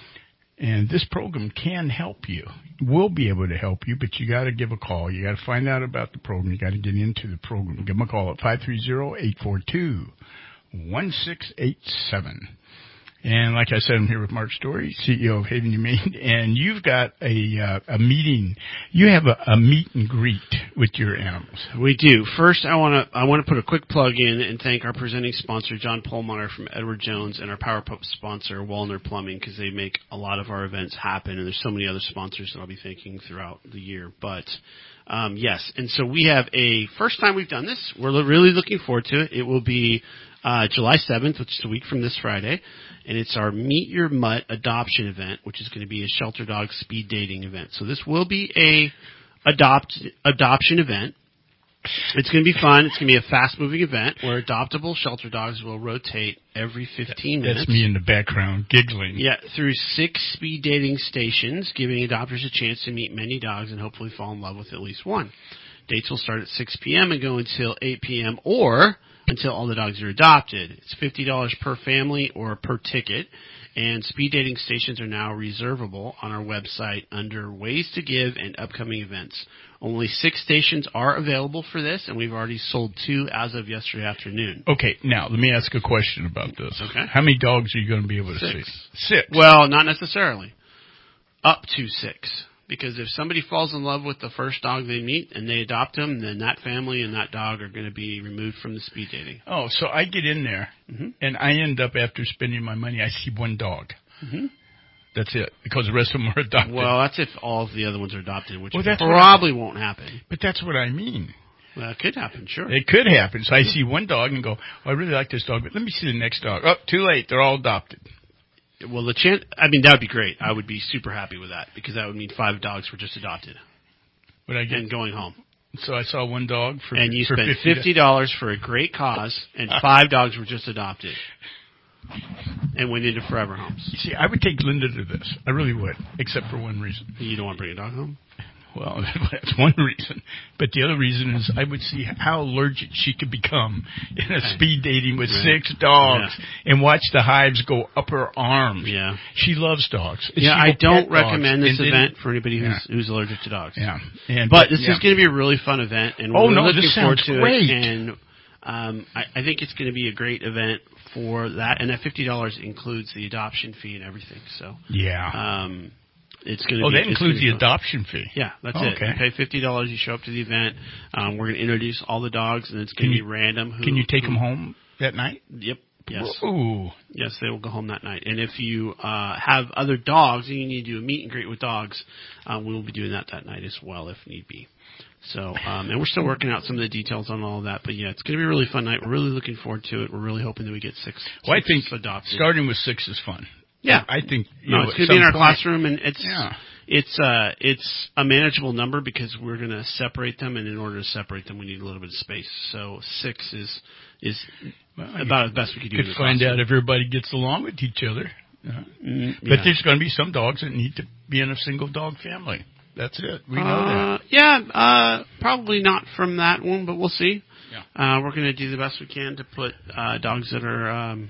And this program can help you. We'll be able to help you, but you got to give a call. You got to find out about the program. You got to get into the program. Give them a call at five three zero, eight four two, one six eight seven. And like I said, I'm here with Mark Story, C E O of Haven Humane, and you've got a uh, a meeting. You have a, a meet and greet with your animals. We do. First, I want to I want to put a quick plug in and thank our presenting sponsor, John Polmeyer from Edward Jones, and our Power Pump sponsor, Wallner Plumbing, because they make a lot of our events happen. And there's so many other sponsors that I'll be thanking throughout the year. But um, yes, and so we have a first time we've done this. We're really looking forward to it. It will be uh, July seventh, which is a week from this Friday. And it's our Meet Your Mutt adoption event, which is going to be a shelter dog speed dating event. So this will be a adopt adoption event. It's going to be fun. It's going to be a fast-moving event where adoptable shelter dogs will rotate every fifteen minutes. That's me in the background giggling. Yeah, through six speed dating stations, giving adopters a chance to meet many dogs and hopefully fall in love with at least one. Dates will start at six p.m. and go until eight p.m. or until all the dogs are adopted. It's fifty dollars per family or per ticket, and speed dating stations are now reservable on our website under Ways to Give and upcoming events. Only six stations are available for this, and we've already sold two as of yesterday afternoon. Okay, now let me ask a question about this. Okay. How many dogs are you going to be able to Six. see? Six. Well, not necessarily. Up to six. Because if somebody falls in love with the first dog they meet and they adopt them, then that family and that dog are going to be removed from the speed dating. Oh, so I get in there, mm-hmm. and I end up, after spending my money, I see one dog. Mm-hmm. That's it, because the rest of them are adopted. Well, that's if all of the other ones are adopted, which well, that's probably I, won't happen. But that's what I mean. Well, it could happen, sure. It could happen. So I see one dog and go, oh, I really like this dog, but let me see the next dog. Oh, too late. They're all adopted. Well, the chance, I mean, that would be great. I would be super happy with that because that would mean five dogs were just adopted. But I get, and going home. So I saw one dog for And you for spent fifty dollars for a great cause, and five dogs were just adopted and went into forever homes. You see, I would take Linda to this. I really would, except for one reason. You don't want to bring a dog home? Well, that's one reason. But the other reason is I would see how allergic she could become in a speed dating with right. six dogs yeah. and watch the hives go up her arms. Yeah. She loves dogs. Yeah, she I don't recommend this event for anybody who's, yeah. who's allergic to dogs. Yeah. And, but this yeah. is going to be a really fun event, and we're oh, really no, looking this forward sounds to great. it. And um, I, I think it's going to be a great event for that. And that fifty dollars includes the adoption fee and everything. So yeah. Um, It's going to oh, be, that includes the fun. adoption fee. Yeah, that's oh, it. Okay. You pay fifty dollars. You show up to the event. Um, we're going to introduce all the dogs, and it's going to be random. Who, can you take who, them home that night? Yep. Yes. Ooh. Yes, they will go home that night. And if you uh, have other dogs and you need to do a meet and greet with dogs, um, we will be doing that that night as well if need be. So, um, and we're still working out some of the details on all of that. But, yeah, it's going to be a really fun night. We're really looking forward to it. We're really hoping that we get six, well, six I think adopted. Starting with six is fun. Yeah, I think you no, know, it's going to be in our point, classroom, and it's yeah. it's uh it's a manageable number because we're going to separate them, and in order to separate them, we need a little bit of space. So six is is well, about the best we could do. Could in the find classroom. out if everybody gets along with each other. Uh, mm, but yeah. there's going to be some dogs that need to be in a single dog family. That's it. We know uh, that. Yeah, uh, probably not from that one, but we'll see. Yeah. Uh, we're going to do the best we can to put uh, dogs that are. Um,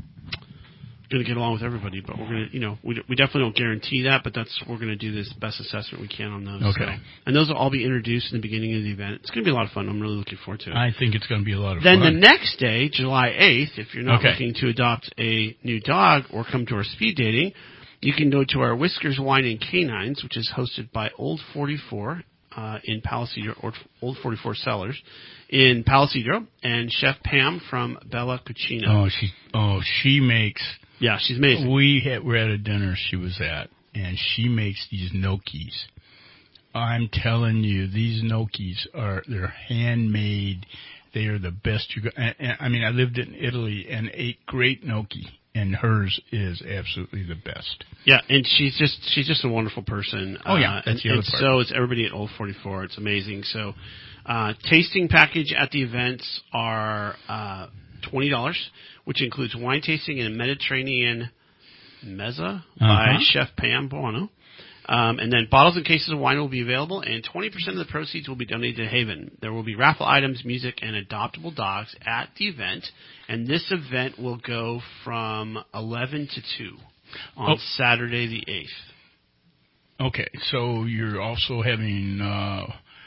going to get along with everybody, but we're going to, you know, we, we definitely don't guarantee that, but that's, we're going to do this best assessment we can on those. Okay. So. And those will all be introduced in the beginning of the event. It's going to be a lot of fun. I'm really looking forward to it. I think it's going to be a lot of then fun. Then the next day, July eighth, if you're not okay. looking to adopt a new dog or come to our speed dating, you can go to our Whiskers Wine and Canines, which is hosted by Old forty-four uh, in Palisadro, or Old forty-four Cellars in Palisadro, and Chef Pam from Bella Cucina. Oh, she, oh, she makes... Yeah, she's amazing. We had, were at a dinner she was at, and she makes these gnocchis. I'm telling you, these gnocchis are, they're handmade. They are the best. You go, I mean, I lived in Italy and ate great gnocchi, and hers is absolutely the best. Yeah, and she's just she's just a wonderful person. Oh yeah, uh, that's and, the other and part. so it's everybody at Old forty-four. It's amazing. So, uh, tasting package at the events are uh, twenty dollars, which includes wine tasting and a Mediterranean mezza by Uh-huh. Chef Pam Buono. Um, and then bottles and cases of wine will be available, and twenty percent of the proceeds will be donated to Haven. There will be raffle items, music, and adoptable dogs at the event. And this event will go from eleven to two on Oh. Saturday the eighth. Okay, so you're also having uh,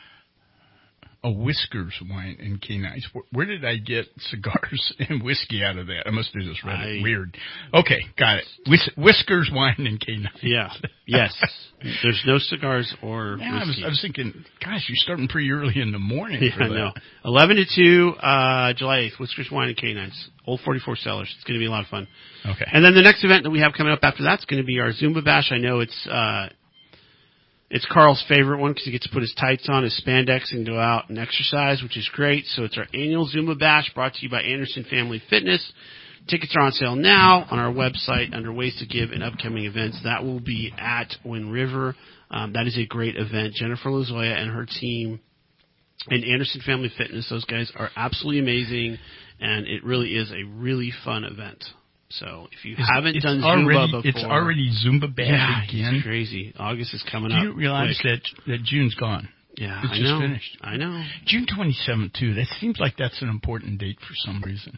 a Whiskers wine and canines. Where, where did I get cigars and whiskey out of that? I must have just read it. I- Weird. Okay, got it. Whis- Whiskers wine and canines. Yeah. Yes. There's no cigars or Yeah, I was, whiskey. I was thinking, gosh, you're starting pretty early in the morning Yeah, for I that. know. eleven to two, uh, July eighth, Whiskers Wine and Canines, Old forty-four Cellars. It's going to be a lot of fun. Okay. And then the next event that we have coming up after that's going to be our Zumba Bash. I know it's uh, it's Carl's favorite one because he gets to put his tights on, his spandex, and go out and exercise, which is great. So it's our annual Zumba Bash brought to you by Anderson Family Fitness. Tickets are on sale now on our website under Ways to Give and upcoming events. That will be at Wind River. Um, that is a great event. Jennifer Lozoya and her team and Anderson Family Fitness, those guys are absolutely amazing, and it really is a really fun event. So if you It's- haven't it's done already, Zumba before... It's already Zumba Bash yeah, again. it's crazy. August is coming Do up. you realize quick. that that June's gone? Yeah, It's I just know. finished. I know. June twenty-seventh, too. That seems like that's an important date for some reason.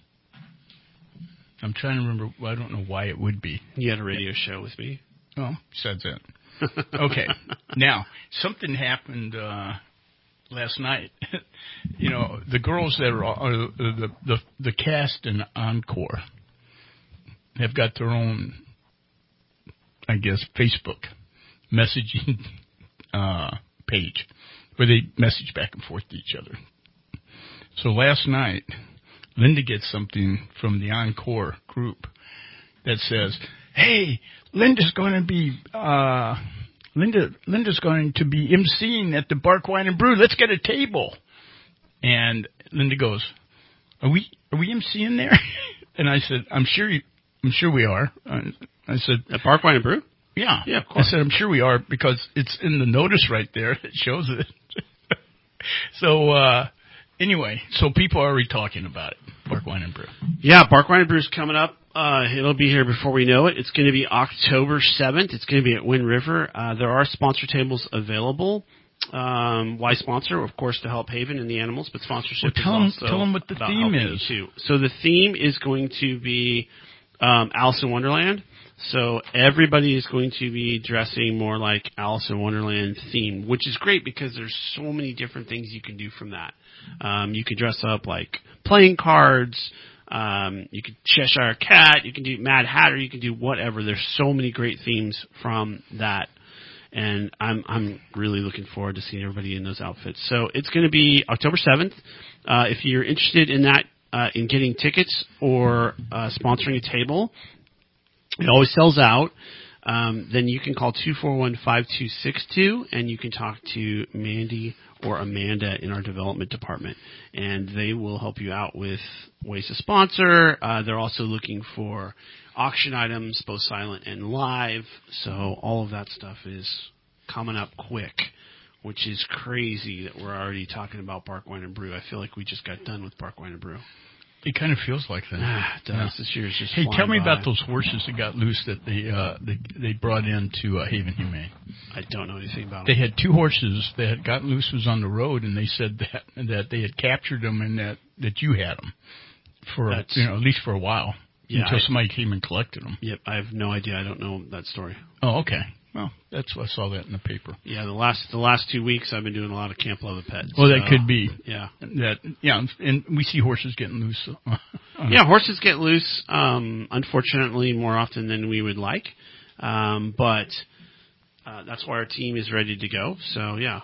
I'm trying to remember. Well, I don't know why it would be. You had a radio show with me. Well, said that. Okay. Now, something happened uh, last night. You know, the girls that are, are the, the the cast in Encore have got their own, I guess, Facebook messaging uh, page where they message back and forth to each other. So last night, Linda gets something from the Encore group that says, "Hey, Linda's going to be uh, Linda. Linda's going to be emceeing at the Bark Wine and Brew. Let's get a table." And Linda goes, "Are we are we emceeing there?" And I said, "I'm sure you, I'm sure we are." I said, "At Bark Wine and Brew?" Yeah, yeah, of course. I said, "I'm sure we are because it's in the notice right there. It shows it." So. uh Anyway, so people are already talking about it, Bark Wine and Brew. Yeah, Bark Wine and Brew is coming up. Uh, it'll be here before we know it. It's going to be October seventh. It's going to be at Wind River. Uh, there are sponsor tables available. Um, why sponsor? Of course, to help Haven and the animals, but sponsorship Well, tell is 'em- also tell 'em what the about theme helping is. you too. So the theme is going to be um, Alice in Wonderland. So everybody is going to be dressing more like Alice in Wonderland theme, which is great because there's so many different things you can do from that. Um, you could dress up like playing cards. Um, you could Cheshire Cat. You can do Mad Hatter. You can do whatever. There's so many great themes from that, and I'm I'm really looking forward to seeing everybody in those outfits. So it's going to be October seventh. Uh, if you're interested in that, uh, in getting tickets or uh, sponsoring a table, it always sells out. Um, then you can call two four one, five two six two, and you can talk to Mandy or Amanda in our development department, and they will help you out with ways to sponsor. Uh, they're also looking for auction items, both silent and live, so all of that stuff is coming up quick, which is crazy that we're already talking about Bark Wine and Brew. I feel like we just got done with Bark Wine and Brew. It kind of feels like that. Ah, it does. Yeah. This year's just Hey, flying tell me by. about those horses that got loose that they uh, they they brought into uh, Haven Humane. I don't know anything about They them. had two horses that had gotten loose was on the road, and they said that that they had captured them and that, that you had them for That's- you know at least for a while Yeah, until I- somebody came and collected them. Yep, I have no idea. I don't know that story. Oh, okay. Well, that's I saw that in the paper. Yeah, the last the last two weeks I've been doing a lot of Camp Love a Pet. Well, that so, could be. Yeah. That yeah, and we see horses getting loose. Uh, Yeah, horses get loose, um, unfortunately, more often than we would like. Um, but uh, that's why our team is ready to go. So, yeah.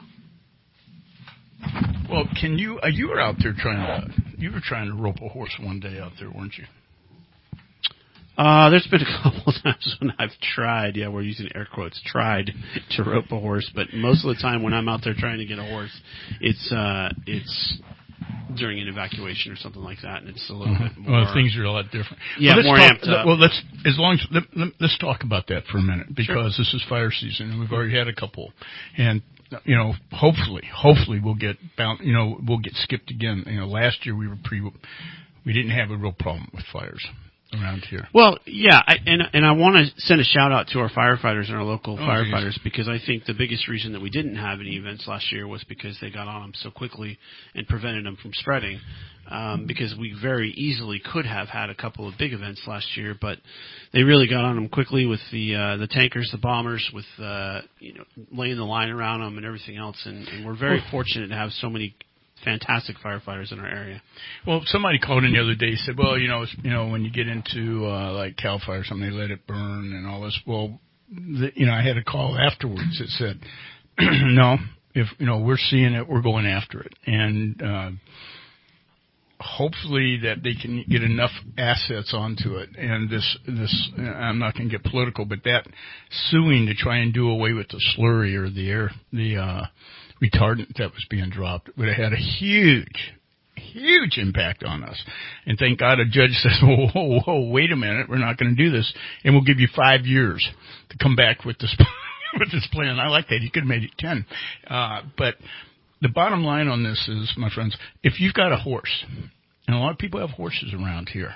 Well, can you? Uh, you were out there trying to. You were trying to rope a horse one day out there, weren't you? Uh, there's been a couple times when I've tried, yeah, we're using air quotes, tried to rope a horse, but most of the time when I'm out there trying to get a horse, it's, uh, it's during an evacuation or something like that, and it's a little mm-hmm. bit more. Well, things are a lot different. Yeah, well, more talk, amped up. Well, let's as long as let, let, let's talk about that for a minute because sure. this is fire season, and we've already had a couple, and you know, hopefully, hopefully we'll get bound, you know, we'll get skipped again. You know, last year we were pretty, we didn't have a real problem with fires around here. Well, yeah, I, and and I want to send a shout out to our firefighters and our local oh, firefighters geez. because I think the biggest reason that we didn't have any events last year was because they got on them so quickly and prevented them from spreading. Um, because we very easily could have had a couple of big events last year, but they really got on them quickly with the uh, the tankers, the bombers, with uh, you know laying the line around them and everything else. And, and we're very fortunate to have so many fantastic firefighters in our area. Well, somebody called in the other day and said, well, you know, it's, you know, when you get into uh, like Cal Fire or something, they let it burn and all this. Well, the, you know, I had a call afterwards that said, no, if you know we're seeing it, we're going after it, and uh, hopefully that they can get enough assets onto it. And this, this, I'm not going to get political, but that suing to try and do away with the slurry or the air, the uh, retardant that was being dropped would have had a huge, huge impact on us. And thank God a judge says, whoa, whoa, whoa, wait a minute, we're not going to do this, and we'll give you five years to come back with this with this plan. I like that. He could have made it ten. Uh, but the bottom line on this is, my friends, if you've got a horse, and a lot of people have horses around here,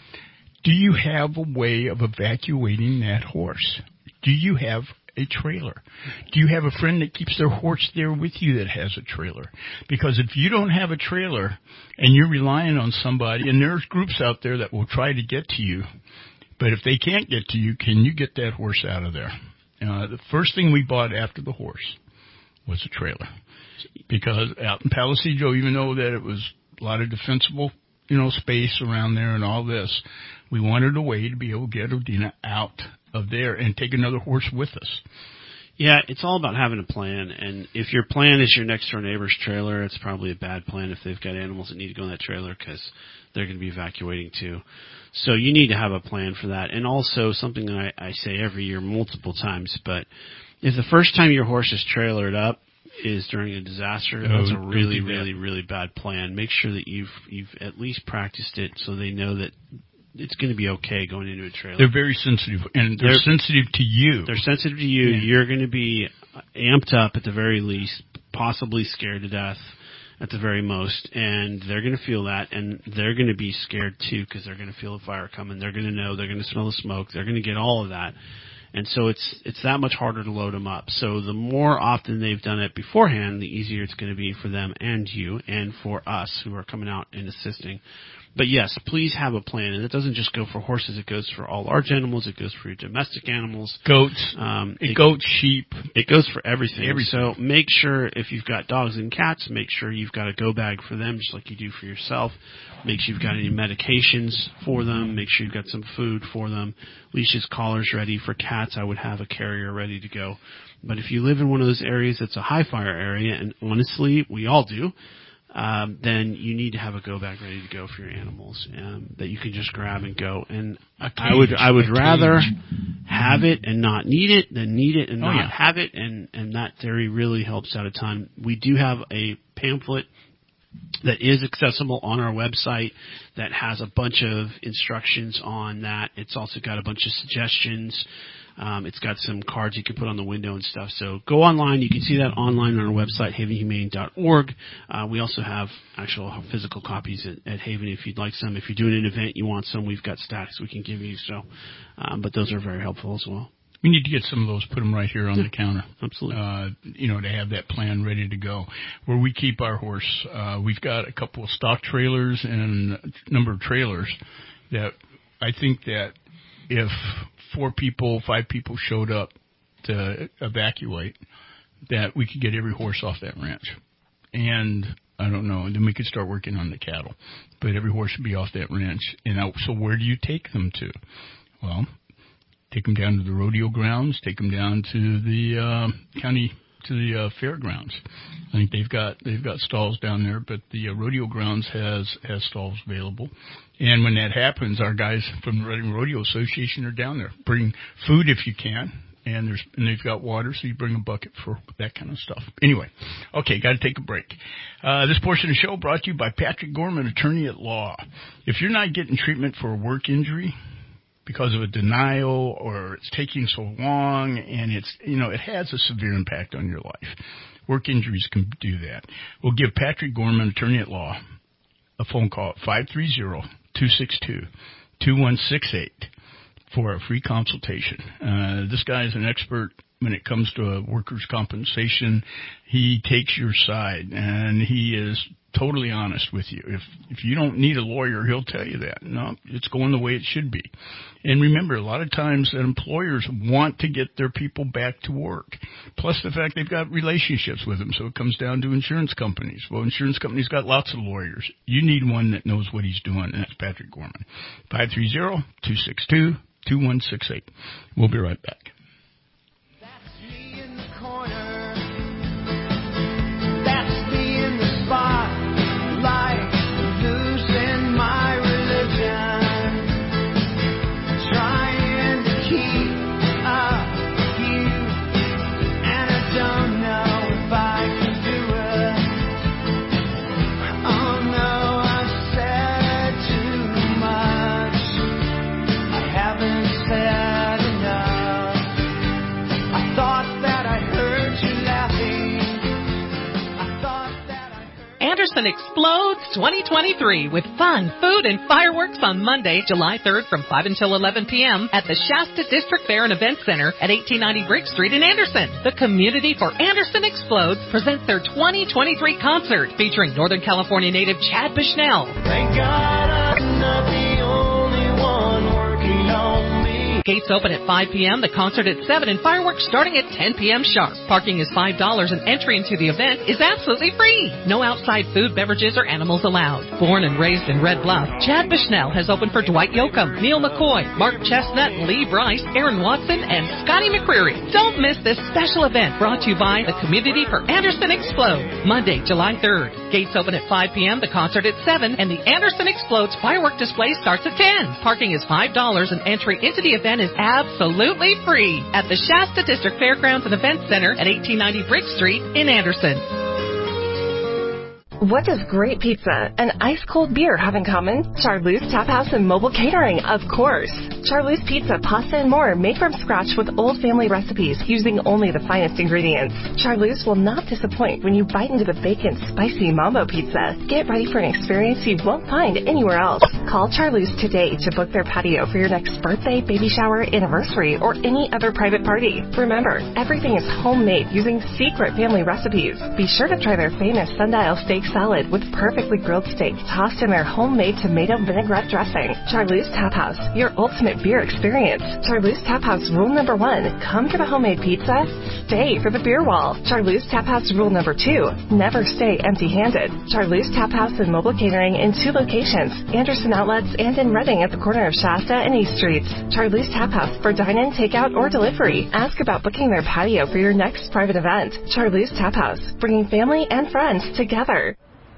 do you have a way of evacuating that horse? Do you have a trailer? Do you have a friend that keeps their horse there with you that has a trailer? Because if you don't have a trailer and you're relying on somebody, and there's groups out there that will try to get to you, but if they can't get to you, can you get that horse out of there? Uh, the first thing we bought after the horse was a trailer. Because out in Palisaggio, even though that it was a lot of defensible, you know, space around there and all this, we wanted a way to be able to get Odina out of there and take another horse with us. Yeah, it's all about having a plan, and if your plan is your next door neighbor's trailer, it's probably a bad plan if they've got animals that need to go in that trailer because they're going to be evacuating too. So you need to have a plan for that. And also something that I, I say every year multiple times, but if the first time your horse is trailered up is during a disaster, oh, that's a really, really, really bad plan. Make sure that you've you've at least practiced it so they know that it's going to be okay going into a trailer. They're very sensitive, and they're, they're sensitive to you. They're sensitive to you. Yeah. You're going to be amped up at the very least, possibly scared to death at the very most, and they're going to feel that, and they're going to be scared too because they're going to feel the fire coming. They're going to know. They're going to smell the smoke. They're going to get all of that. And so it's it's that much harder to load them up. So the more often they've done it beforehand, the easier it's going to be for them and you and for us who are coming out and assisting. But yes, please have a plan, and it doesn't just go for horses. It goes for all large animals. It goes for your domestic animals. Goats. Um, it, goats, sheep. It goes for everything. everything. So make sure if you've got dogs and cats, make sure you've got a go bag for them just like you do for yourself. Make sure you've got any medications for them. Make sure you've got some food for them. Leashes, collars ready. For cats, I would have a carrier ready to go. But if you live in one of those areas that's a high fire area, and honestly, we all do, Um, then you need to have a go bag ready to go for your animals um, that you can just grab and go. And I would I would rather have it and not need it than need it and oh, not yeah. have it. And, and that theory really helps out a ton. We do have a pamphlet that is accessible on our website that has a bunch of instructions on that. It's also got a bunch of suggestions. Um, it's got some cards you can put on the window and stuff. So go online. You can see that online on our website, haven humane dot org. Uh, we also have actual physical copies at, at Haven if you'd like some. If you're doing an event, you want some, we've got stacks we can give you. So, um, but those are very helpful as well. We need to get some of those, put them right here on yeah, the counter. Absolutely. Uh, you know, to have that plan ready to go. Where we keep our horse, uh, we've got a couple of stock trailers and a number of trailers that I think that if four people, five people showed up to evacuate, that we could get every horse off that ranch. And I don't know, then we could start working on the cattle. But every horse should be off that ranch. And I, so where do you take them to? Well, take them down to the rodeo grounds, take them down to the uh, county, to the uh, fairgrounds. I think they've got they've got stalls down there, but the uh, rodeo grounds has has stalls available. And when that happens, our guys from the Reading Rodeo Association are down there. Bring food if you can. And there's and they've got water, so you bring a bucket for that kind of stuff. Anyway, okay, got to take a break. Uh, this portion of the show brought to you by Patrick Gorman, attorney at law. If you're not getting treatment for a work injury because of a denial or it's taking so long and it's, you know, it has a severe impact on your life, work injuries can do that. We'll give Patrick Gorman, attorney at law, a phone call at five three zero, two six two, two one six eight. For a free consultation. Uh, this guy is an expert when it comes to workers' compensation. He takes your side, and he is totally honest with you. If if you don't need a lawyer, he'll tell you that. No, it's going the way it should be. And remember, a lot of times employers want to get their people back to work, plus the fact they've got relationships with them, so it comes down to insurance companies. Well, insurance companies got lots of lawyers. You need one that knows what he's doing, and that's Patrick Gorman. five three zero, two six two, two one six eight. We'll be right back. That's me in the corner. That's me in the spotlight, losing my religion, trying to keep up with you, and I don't know if I can do it. Oh no, I've said too much. I haven't said enough. I thought that I heard you laughing. I thought that I heard... Anderson Explodes twenty twenty-three with fun, food, and fireworks on Monday, July third from five until eleven p.m. at the Shasta District Fair and Event Center at eighteen ninety Brick Street in Anderson. The Community for Anderson Explodes presents their twenty twenty-three concert featuring Northern California native Chad Bushnell. Thank God I'm not the only one working on me. Gates open at five p.m., the concert at seven, and fireworks starting at ten p.m. sharp. Parking is five dollars, and entry into the event is absolutely free. No outside food, beverages, or animals allowed. Born and raised in Red Bluff, Chad Bushnell has opened for Dwight Yoakam, Neil McCoy, Mark Chestnut, Lee Bryce, Aaron Watson, and Scotty McCreery. Don't miss this special event brought to you by the Community for Anderson Explodes. Monday, July third. Gates open at five p.m., the concert at seven, and the Anderson Explodes firework display starts at ten. Parking is five dollars, and entry into the event is absolutely free at the Shasta District Fairgrounds and Event Center at eighteen ninety Brick Street in Anderson. What does great pizza and ice-cold beer have in common? Charlie's Tap House and Mobile Catering, of course. Charlie's Pizza, pasta, and more made from scratch with old family recipes using only the finest ingredients. Charlie's will not disappoint when you bite into the bacon, spicy Mambo Pizza. Get ready for an experience you won't find anywhere else. Call Charlie's today to book their patio for your next birthday, baby shower, anniversary, or any other private party. Remember, everything is homemade using secret family recipes. Be sure to try their famous sundial steak salad with perfectly grilled steak tossed in their homemade tomato vinaigrette dressing. Charlie's Tap House, your ultimate beer experience. Charlie's Tap House rule number one, come for the homemade pizza, stay for the beer wall. Charlie's Tap House rule number two, never stay empty-handed. Charlie's Tap House and Mobile Catering in two locations, Anderson Outlets and in Redding at the corner of Shasta and East Streets. Charlie's Tap House for dine-in, takeout, or delivery. Ask about booking their patio for your next private event. Charlie's Tap House, bringing family and friends together.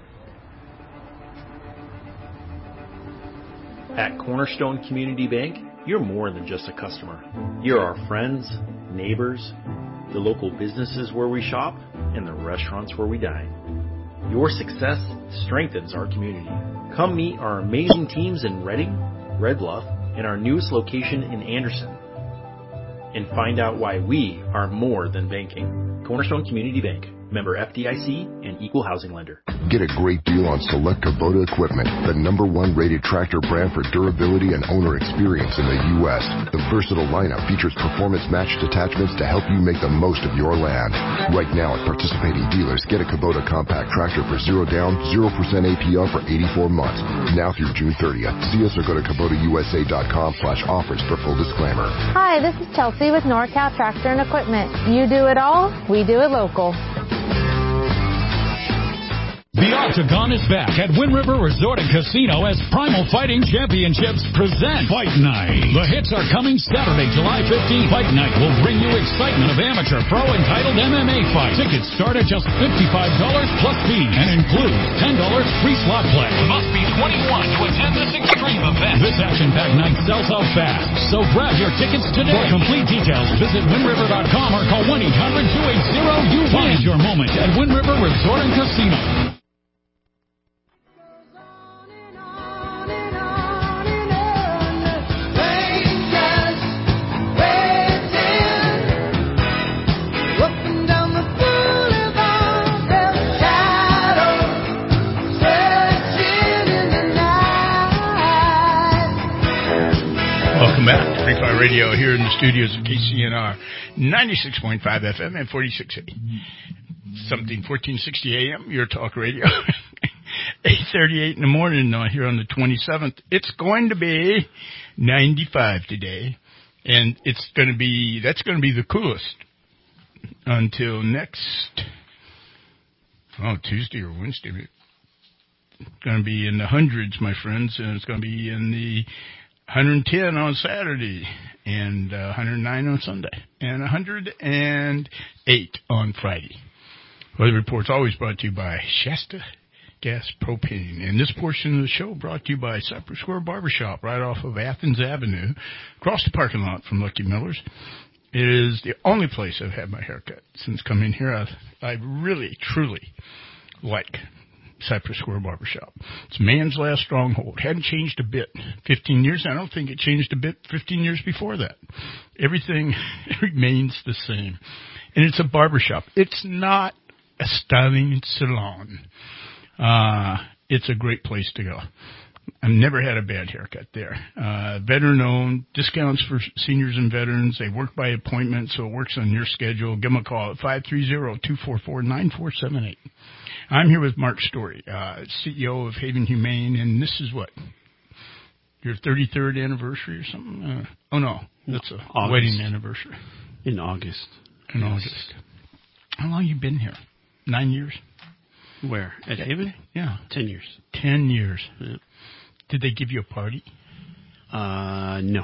At Cornerstone Community Bank, you're more than just a customer. You're our friends, neighbors, the local businesses where we shop, and the restaurants where we dine. Your success strengthens our community. Come meet our amazing teams in Redding, Red Bluff, and our newest location in Anderson. And find out why we are more than banking. Cornerstone Community Bank. Member F D I C and Equal Housing Lender. Get a great deal on select Kubota equipment, the number one rated tractor brand for durability and owner experience in the U S The versatile lineup features performance-matched attachments to help you make the most of your land. Right now at participating dealers, get a Kubota compact tractor for zero down, zero percent A P R for eighty-four months. Now through June thirtieth. See us or go to Kubota U S A dot com slash offers for full disclaimer. Hi, this is Chelsea with NorCal Tractor and Equipment. You do it all, we do it local. The Octagon is back at Wind River Resort and Casino as Primal Fighting Championships present Fight Night. The hits are coming Saturday, July fifteenth. Fight Night will bring you excitement of amateur, pro, and titled M M A fights. Tickets start at just fifty-five dollars plus fees and include ten dollars free slot play. Must be twenty-one to attend this extreme event. This action-packed night sells out fast, so grab your tickets today. For complete details, visit wind river dot com or call one eight hundred two eight zero U W I N. Find your moment at Wind River Resort and Casino. Welcome back to Free Fire Radio here in the studios of K C N R, ninety-six point five F M and forty-six something fourteen sixty A M, your talk radio. eight thirty-eight in the morning uh, here on the twenty-seventh. It's going to be ninety-five today, and it's going to be, that's going to be the coolest until next, oh, Tuesday or Wednesday. It's going to be in the hundreds, my friends, and it's going to be in the one hundred ten on Saturday, and uh, one hundred nine on Sunday, and one hundred eight on Friday. Weather Report's always brought to you by Shasta Gas Propane. And this portion of the show brought to you by Cypress Square Barbershop, right off of Athens Avenue, across the parking lot from Lucky Miller's. It is the only place I've had my haircut since coming here. I, I really, truly like Cypress Square Barbershop. It's man's last stronghold. Hadn't changed a bit. fifteen years. I don't think it changed a bit fifteen years before that. Everything remains the same. And it's a barbershop. It's not a styling salon. Uh, it's a great place to go. I've never had a bad haircut there. Uh, veteran-owned, discounts for seniors and veterans. They work by appointment, so it works on your schedule. Give them a call at five three zero, two four four, nine four seven eight. I'm here with Mark Story, uh, C E O of Haven Humane, and this is what? Your thirty-third anniversary or something? Uh, oh, no. That's a August. Wedding anniversary. In August. In yes. August. How long you been here? Nine years? Where? At Haven? Yeah. Ten years. Ten years. Yeah. Did they give you a party? Uh, no.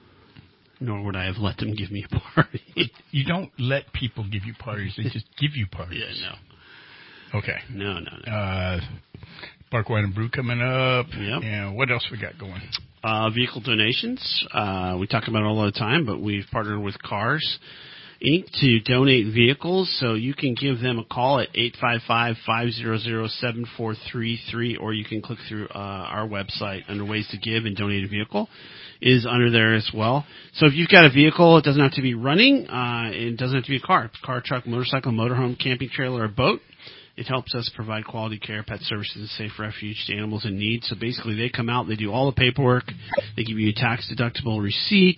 Nor would I have let them give me a party. You don't let people give you parties. They just give you parties. Yeah, no. Okay. No, no, no. Uh, Bark Wine and Brew coming up. Yep. And what else we got going? Uh, vehicle donations. Uh, we talk about it all the time, but we've partnered with Cars Incorporated to donate vehicles. So you can give them a call at eight five five, five hundred, seven four three three, or you can click through uh, our website under ways to give and donate a vehicle. Is under there as well. So if you've got a vehicle, it doesn't have to be running. Uh, it doesn't have to be a car. Car, truck, motorcycle, motorhome, camping trailer, or boat. It helps us provide quality care, pet services, and safe refuge to animals in need. So basically, they come out, they do all the paperwork, they give you a tax-deductible receipt,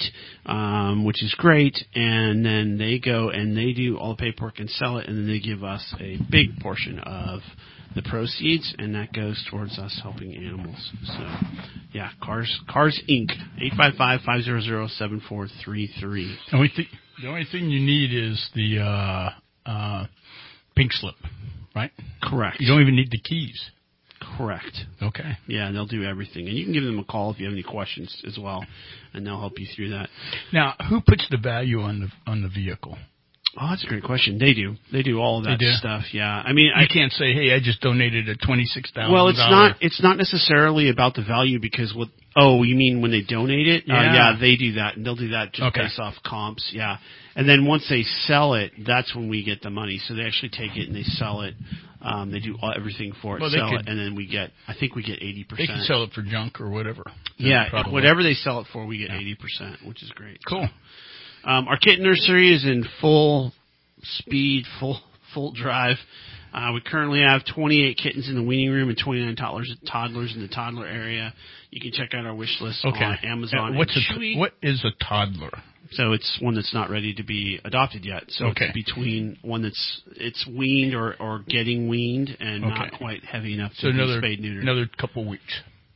um, which is great, and then they go and they do all the paperwork and sell it, and then they give us a big portion of the proceeds, and that goes towards us helping animals. So, yeah, Cars Cars Incorporated, eight five five, five hundred, seven four three three. The only thing, the only thing you need is the uh, uh, pink slip. Right? Correct. You don't even need the keys. Correct. Okay. Yeah, and they'll do everything. And you can give them a call if you have any questions as well, and they'll help you through that. Now, who puts the value on the on the vehicle? Oh, that's a great question. They do. They do all of that they do? stuff. Yeah. I mean, you I can't say, "Hey, I just donated a twenty-six thousand dollars." Well, it's not. It's not necessarily about the value because what. Oh, you mean when they donate it? Yeah. Uh, yeah, they do that, and they'll do that just okay. based off comps. Yeah, and then once they sell it, that's when we get the money. So they actually take it and they sell it. Um, they do all, everything for it, well, sell could, it, and then we get. I think we get eighty percent. They can sell it for junk or whatever. Yeah, probably. whatever they sell it for, we get yeah. eighty percent, which is great. Cool. So, um, our kitten nursery is in full speed, full full drive. Uh, we currently have twenty-eight kittens in the weaning room and twenty-nine toddlers, toddlers in the toddler area. You can check out our wish list okay. on Amazon. Uh, what's and a Chewy. T- what is a toddler? So it's one that's not ready to be adopted yet. So okay. it's between one that's it's weaned or, or getting weaned and okay. not quite heavy enough so to another, be spayed neutered. Another couple weeks.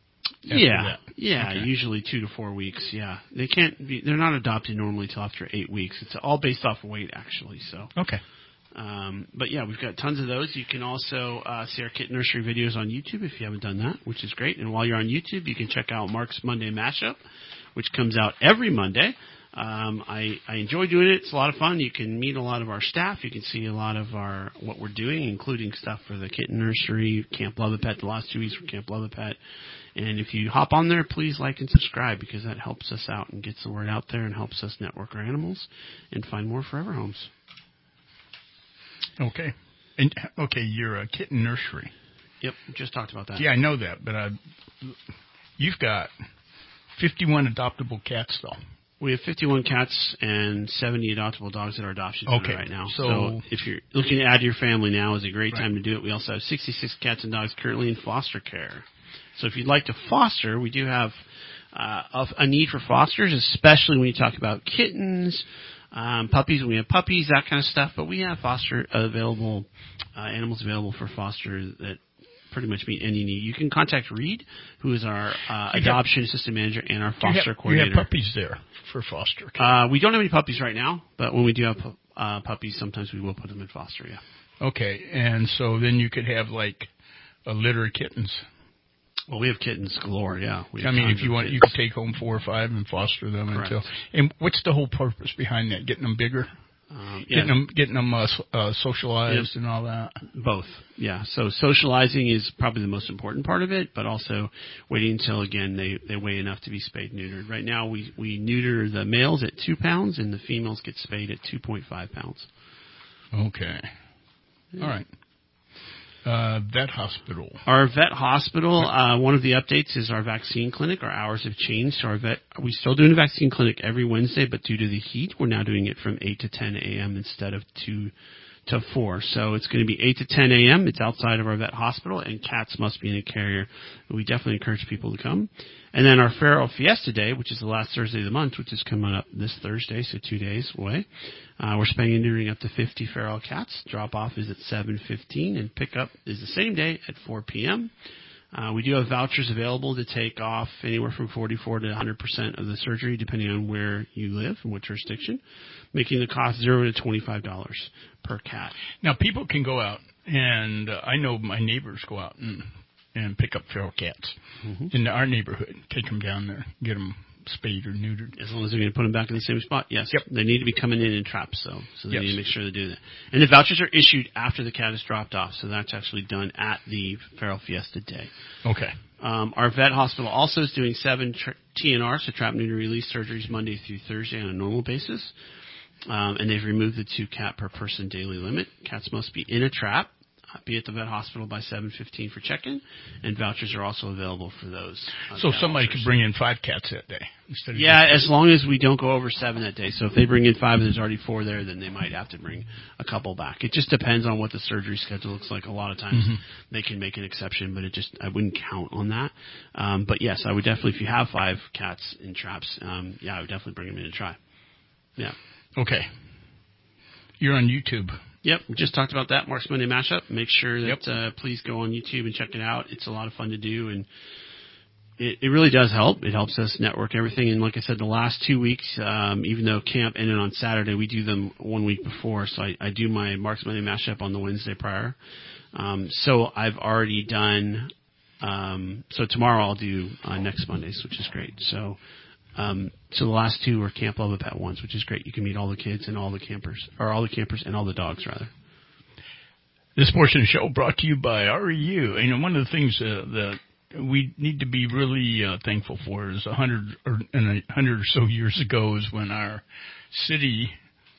Yeah, that. yeah, okay. usually two to four weeks. Yeah, they can't be. They're not adopted normally till after eight weeks. It's all based off of weight, actually. So okay. Um, but yeah, we've got tons of those. You can also uh, see our kitten nursery videos on YouTube if you haven't done that, which is great. And while you're on YouTube, you can check out Mark's Monday Mashup, which comes out every Monday. Um, I, I enjoy doing it. It's a lot of fun. You can meet a lot of our staff. You can see a lot of our what we're doing, including stuff for the kitten nursery, Camp Love a Pet, the last two weeks for Camp Love a Pet. And if you hop on there, please like and subscribe because that helps us out and gets the word out there and helps us network our animals and find more forever homes. Okay. And, okay, you're a kitten nursery. Yep, we just talked about that. Yeah, I know that, but I, you've got fifty-one adoptable cats, though. We have fifty-one cats and seventy adoptable dogs at our adoption center okay. right now. So, so if you're looking to add to your family now is a great right. time to do it. We also have sixty-six cats and dogs currently in foster care. So if you'd like to foster, we do have uh, a, a need for fosters, especially when you talk about kittens, um, puppies. We have puppies, that kind of stuff. But we have foster available, uh, animals available for foster that pretty much meet any need. You can contact Reed, who is our uh, adoption have, assistant manager and our foster you have, coordinator. You have puppies there for foster care. Uh, we don't have any puppies right now, but when we do have uh, puppies, sometimes we will put them in foster, yeah. Okay, and so then you could have like a litter of kittens. Well, we have kittens galore, yeah. We I mean, if you want, kittens. You could take home four or five and foster them Correct. until. And what's the whole purpose behind that? Getting them bigger, um, yeah. getting them, getting them uh, uh, socialized yep. and all that. Both, yeah. So socializing is probably the most important part of it, but also waiting until again they, they weigh enough to be spayed and neutered. Right now, we we neuter the males at two pounds, and the females get spayed at two point five pounds. Okay, yeah. All right. Uh, vet hospital. Our vet hospital, uh, one of the updates is our vaccine clinic. Our hours have changed. So our vet, we still doing a vaccine clinic every Wednesday, but due to the heat, we're now doing it from eight to ten a.m. instead of two to four. So it's going to be eight to ten a.m. It's outside of our vet hospital, and cats must be in a carrier. We definitely encourage people to come. And then our Feral Fiesta Day, which is the last Thursday of the month, which is coming up this Thursday, so two days away. Uh, we're spaying and neutering up to fifty feral cats. Drop-off is at seven fifteen, and pickup is the same day at four p.m. Uh, we do have vouchers available to take off anywhere from forty-four to one hundred percent of the surgery, depending on where you live and what jurisdiction, making the cost zero to twenty-five dollars per cat. Now, people can go out, and uh, I know my neighbors go out and, and pick up feral cats mm-hmm. in our neighborhood, take them down there, get them spayed or neutered. As long as they're going to put them back in the same spot, yes. Yep. They need to be coming in in traps, so so they yes. need to make sure they do that. And the vouchers are issued after the cat is dropped off, so that's actually done at the Feral Fiesta Day. Okay. Um, our vet hospital also is doing seven tr- T N Rs, so trap, neuter, release surgeries Monday through Thursday on a normal basis. Um, and they've removed the two cat per person daily limit. Cats must be in a trap, be at the vet hospital by seven fifteen for check-in, and vouchers are also available for those. Uh, so somebody could bring in five cats that day instead of yeah, as long as we don't go over seven that day. So if they bring in five and there's already four there, then they might have to bring a couple back. It just depends on what the surgery schedule looks like. A lot of times mm-hmm. they can make an exception, but it just I wouldn't count on that. Um, but yes, I would definitely, if you have five cats in traps, um, yeah, I would definitely bring them in and try. Yeah. Okay. You're on YouTube. Yep, we just talked about that, Mark's Monday Mashup. Make sure that yep. uh, please go on YouTube and check it out. It's a lot of fun to do, and it, it really does help. It helps us network everything. And like I said, the last two weeks, um, even though camp ended on Saturday, we do them one week before. So I, I do my Mark's Monday Mashup on the Wednesday prior. Um, so I've already done. Um, so tomorrow I'll do uh, next Mondays, which is great. So. Um, so the last two were Camp Love a Pet ones, which is great. You can meet all the kids and all the campers, or all the campers and all the dogs, rather. This portion of the show brought to you by R E U. And you know, one of the things uh, that we need to be really uh, thankful for is a hundred or and a hundred or so years ago is when our city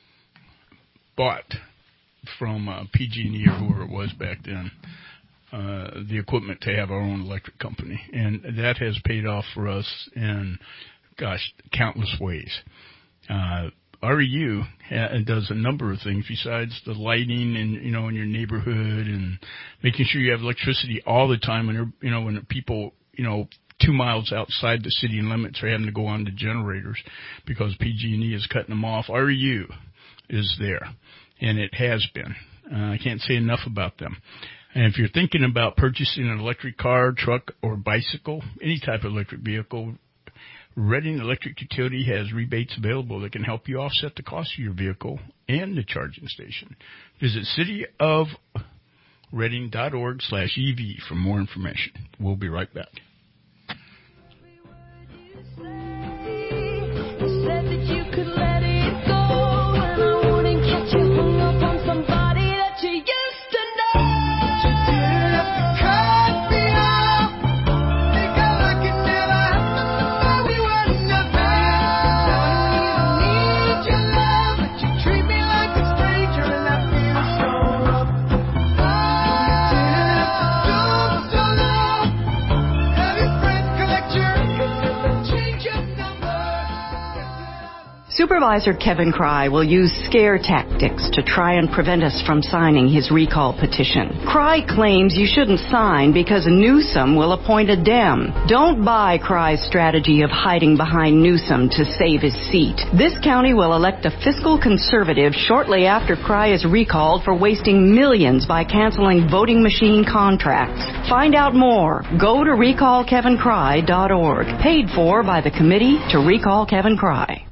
bought from uh, P G and E or whoever it was back then uh, the equipment to have our own electric company, and that has paid off for us in gosh, countless ways. Uh, R E U ha- does a number of things besides the lighting and, you know, in your neighborhood and making sure you have electricity all the time when, you know, when people, you know, two miles outside the city limits are having to go on to generators because P G and E is cutting them off. R E U is there, and it has been. Uh, I can't say enough about them. And if you're thinking about purchasing an electric car, truck, or bicycle, any type of electric vehicle, Reading Electric Utility has rebates available that can help you offset the cost of your vehicle and the charging station. Visit cityofreading.org slash EV for more information. We'll be right back. Said that you could let it go, and I wouldn't get you hung up on somebody that you used to know. But you didn't have to cut me off, because I could never happen before we were nothing. I don't even need your love, but you treat me like a stranger, and I feel so rough. You didn't have to stoop so low, have your friends collect your records and change your number. Supervisor Kevin Cry will use scare tactics to try and prevent us from signing his recall petition. Cry claims you shouldn't sign because Newsom will appoint a Dem. Don't buy Cry's strategy of hiding behind Newsom to save his seat. This county will elect a fiscal conservative shortly after Cry is recalled for wasting millions by canceling voting machine contracts. Find out more. Go to recall kevin cry dot org. Paid for by the Committee to Recall Kevin Cry.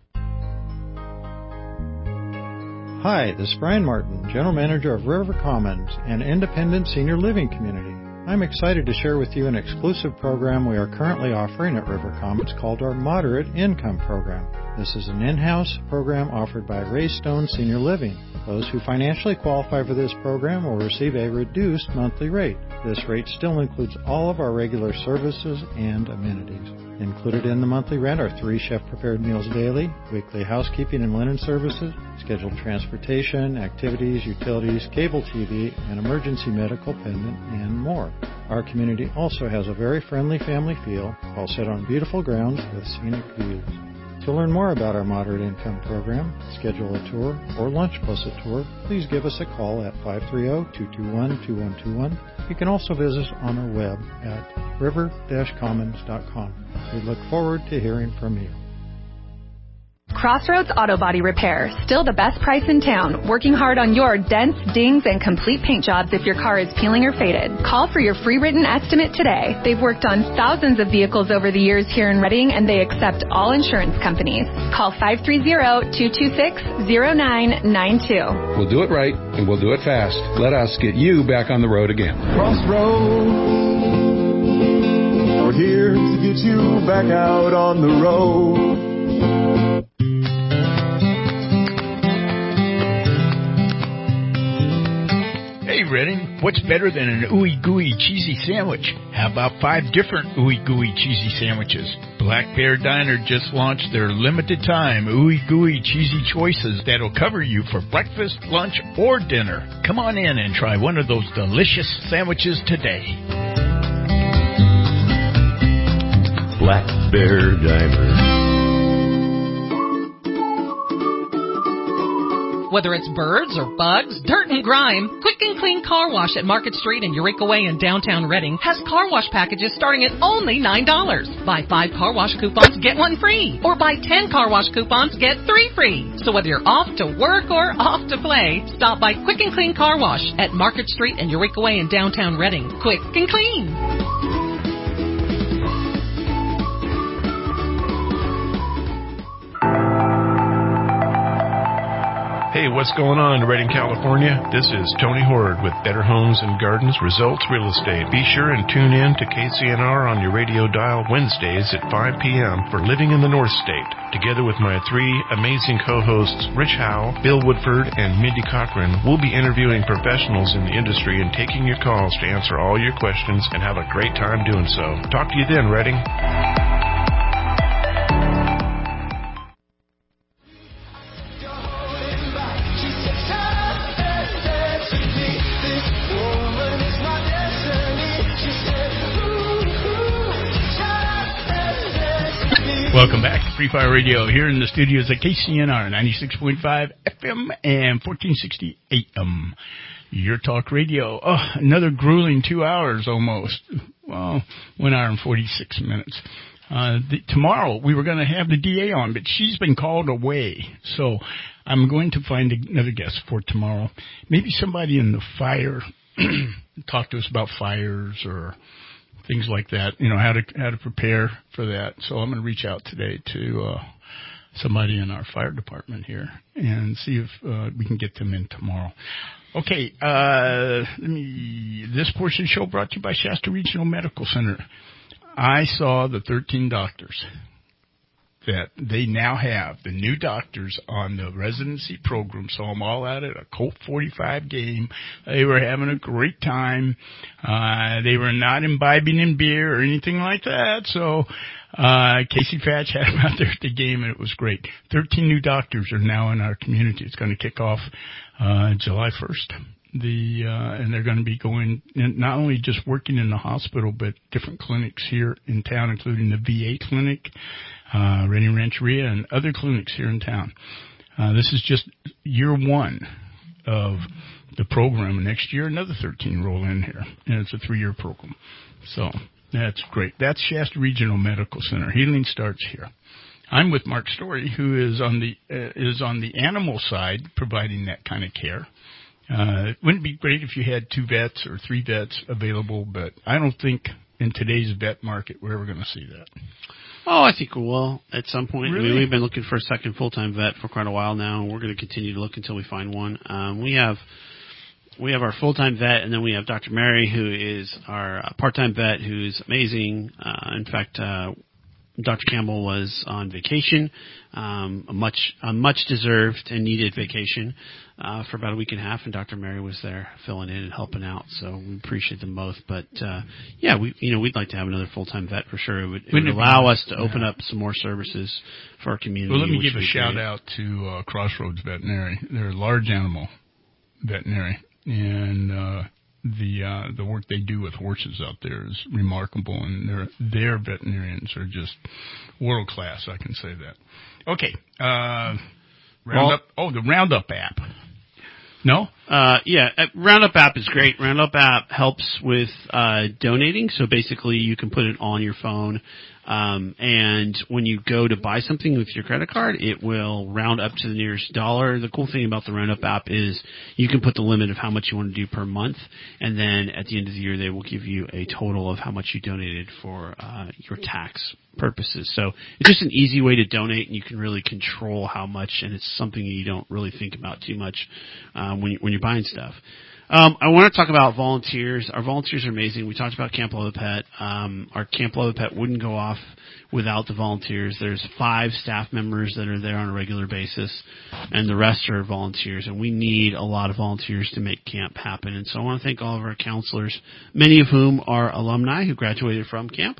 Hi, this is Brian Martin, General Manager of River Commons, an independent senior living community. I'm excited to share with you an exclusive program we are currently offering at River Commons called our Moderate Income Program. This is an in-house program offered by Ray Stone Senior Living. Those who financially qualify for this program will receive a reduced monthly rate. This rate still includes all of our regular services and amenities. Included in the monthly rent are three chef-prepared meals daily, weekly housekeeping and linen services, scheduled transportation, activities, utilities, cable T V, and emergency medical pendant, and more. Our community also has a very friendly family feel, all set on beautiful grounds with scenic views. To learn more about our Moderate Income Program, schedule a tour, or lunch plus a tour, please give us a call at five three zero, two two one, two one two one. You can also visit us on our web at river dash commons dot com. We look forward to hearing from you. Crossroads Auto Body Repair, still the best price in town, working hard on your dents, dings, and complete paint jobs if your car is peeling or faded. Call for your free written estimate today. They've worked on thousands of vehicles over the years here in Reading, and they accept all insurance companies. Call five three zero, two two six, zero nine nine two. We'll do it right, and we'll do it fast. Let us get you back on the road again. Crossroads, we're here to get you back out on the road. Hey, Reading, what's better than an ooey gooey cheesy sandwich? How about five different ooey gooey cheesy sandwiches? Black Bear Diner just launched their limited time ooey gooey cheesy choices that'll cover you for breakfast, lunch, or dinner. Come on in and try one of those delicious sandwiches today. Black Bear Diner. Whether it's birds or bugs, dirt and grime, Quick and Clean Car Wash at Market Street and Eureka Way in downtown Reading has car wash packages starting at only nine dollars. Buy five car wash coupons, get one free. Or buy ten car wash coupons, get three free. So whether you're off to work or off to play, stop by Quick and Clean Car Wash at Market Street and Eureka Way in downtown Reading. Quick and clean. Hey, what's going on, Reading, California? This is Tony Horde with Better Homes and Gardens Results Real Estate. Be sure and tune in to K C N R on your radio dial Wednesdays at five p.m. for Living in the North State. Together with my three amazing co-hosts, Rich Howe, Bill Woodford, and Mindy Cochran, we'll be interviewing professionals in the industry and taking your calls to answer all your questions and have a great time doing so. Talk to you then, Reading. Welcome back to Free Fire Radio here in the studios at K C N R ninety-six point five F M and fourteen sixty A M. Your talk radio. Oh, another grueling two hours almost. Well, one hour and forty-six minutes. Uh, the, tomorrow we were going to have the D A on, but she's been called away. So I'm going to find another guest for tomorrow. Maybe somebody in the fire, talk to us about fires or things like that. You know, how to how to prepare for that. So I'm going to reach out today to uh, somebody in our fire department here and see if uh, we can get them in tomorrow. Okay, uh, let me, this portion of the show brought to you by Shasta Regional Medical Center. I saw the thirteen doctors that they now have, the new doctors on the residency program. Saw them all out at a Colt forty-five game. They were having a great time. Uh, they were not imbibing in beer or anything like that. So uh, Casey Fatch had them out there at the game, and it was great. thirteen new doctors are now in our community. It's going to kick off uh, July first. The uh, and they're going to be going in, not only just working in the hospital, but different clinics here in town, including the V A clinic, uh, Redding Rancheria, and other clinics here in town. Uh, this is just year one of the program. Next year, another thirteen roll in here, and it's a three-year program. So that's great. That's Shasta Regional Medical Center. Healing starts here. I'm with Mark Story, who is on the uh, is on the animal side, providing that kind of care. Uh, it wouldn't be great if you had two vets or three vets available, but I don't think in today's vet market we're ever going to see that. Oh, I think we will at some point. Really? I mean, we've been looking for a second full-time vet for quite a while now, and we're going to continue to look until we find one. Um, we have we have our full-time vet, and then we have Doctor Mary, who is our part-time vet, who's amazing. Uh, in fact, uh, Doctor Campbell was on vacation, um, a much a much deserved and needed vacation uh, for about a week and a half, and Doctor Mary was there filling in and helping out. So we appreciate them both. But uh, yeah, we you know we'd like to have another full time vet for sure. It would, it would allow us to open yeah. up some more services for our community. Well, let me give a shout great. out to uh, Crossroads Veterinary. They're a large animal veterinary, and uh, the uh, the work they do with horses out there is remarkable, and their their veterinarians are just world class. I can say that. Okay, uh, Roundup. Well, oh, the Roundup app. No? Uh, yeah, Roundup app is great. Roundup app helps with uh, donating. So basically, you can put it on your phone. Um, and when you go to buy something with your credit card, it will round up to the nearest dollar. The cool thing about the Roundup app is you can put the limit of how much you want to do per month, and then at the end of the year, they will give you a total of how much you donated for uh, your tax purposes. So it's just an easy way to donate, and you can really control how much, and it's something you don't really think about too much um, when, you, when you're buying stuff. Um, I want to talk about volunteers. Our volunteers are amazing. We talked about Camp Love a Pet. Um, our Camp Love a Pet wouldn't go off without the volunteers. There's five staff members that are there on a regular basis, and the rest are volunteers. And we need a lot of volunteers to make camp happen. And so I want to thank all of our counselors, many of whom are alumni who graduated from camp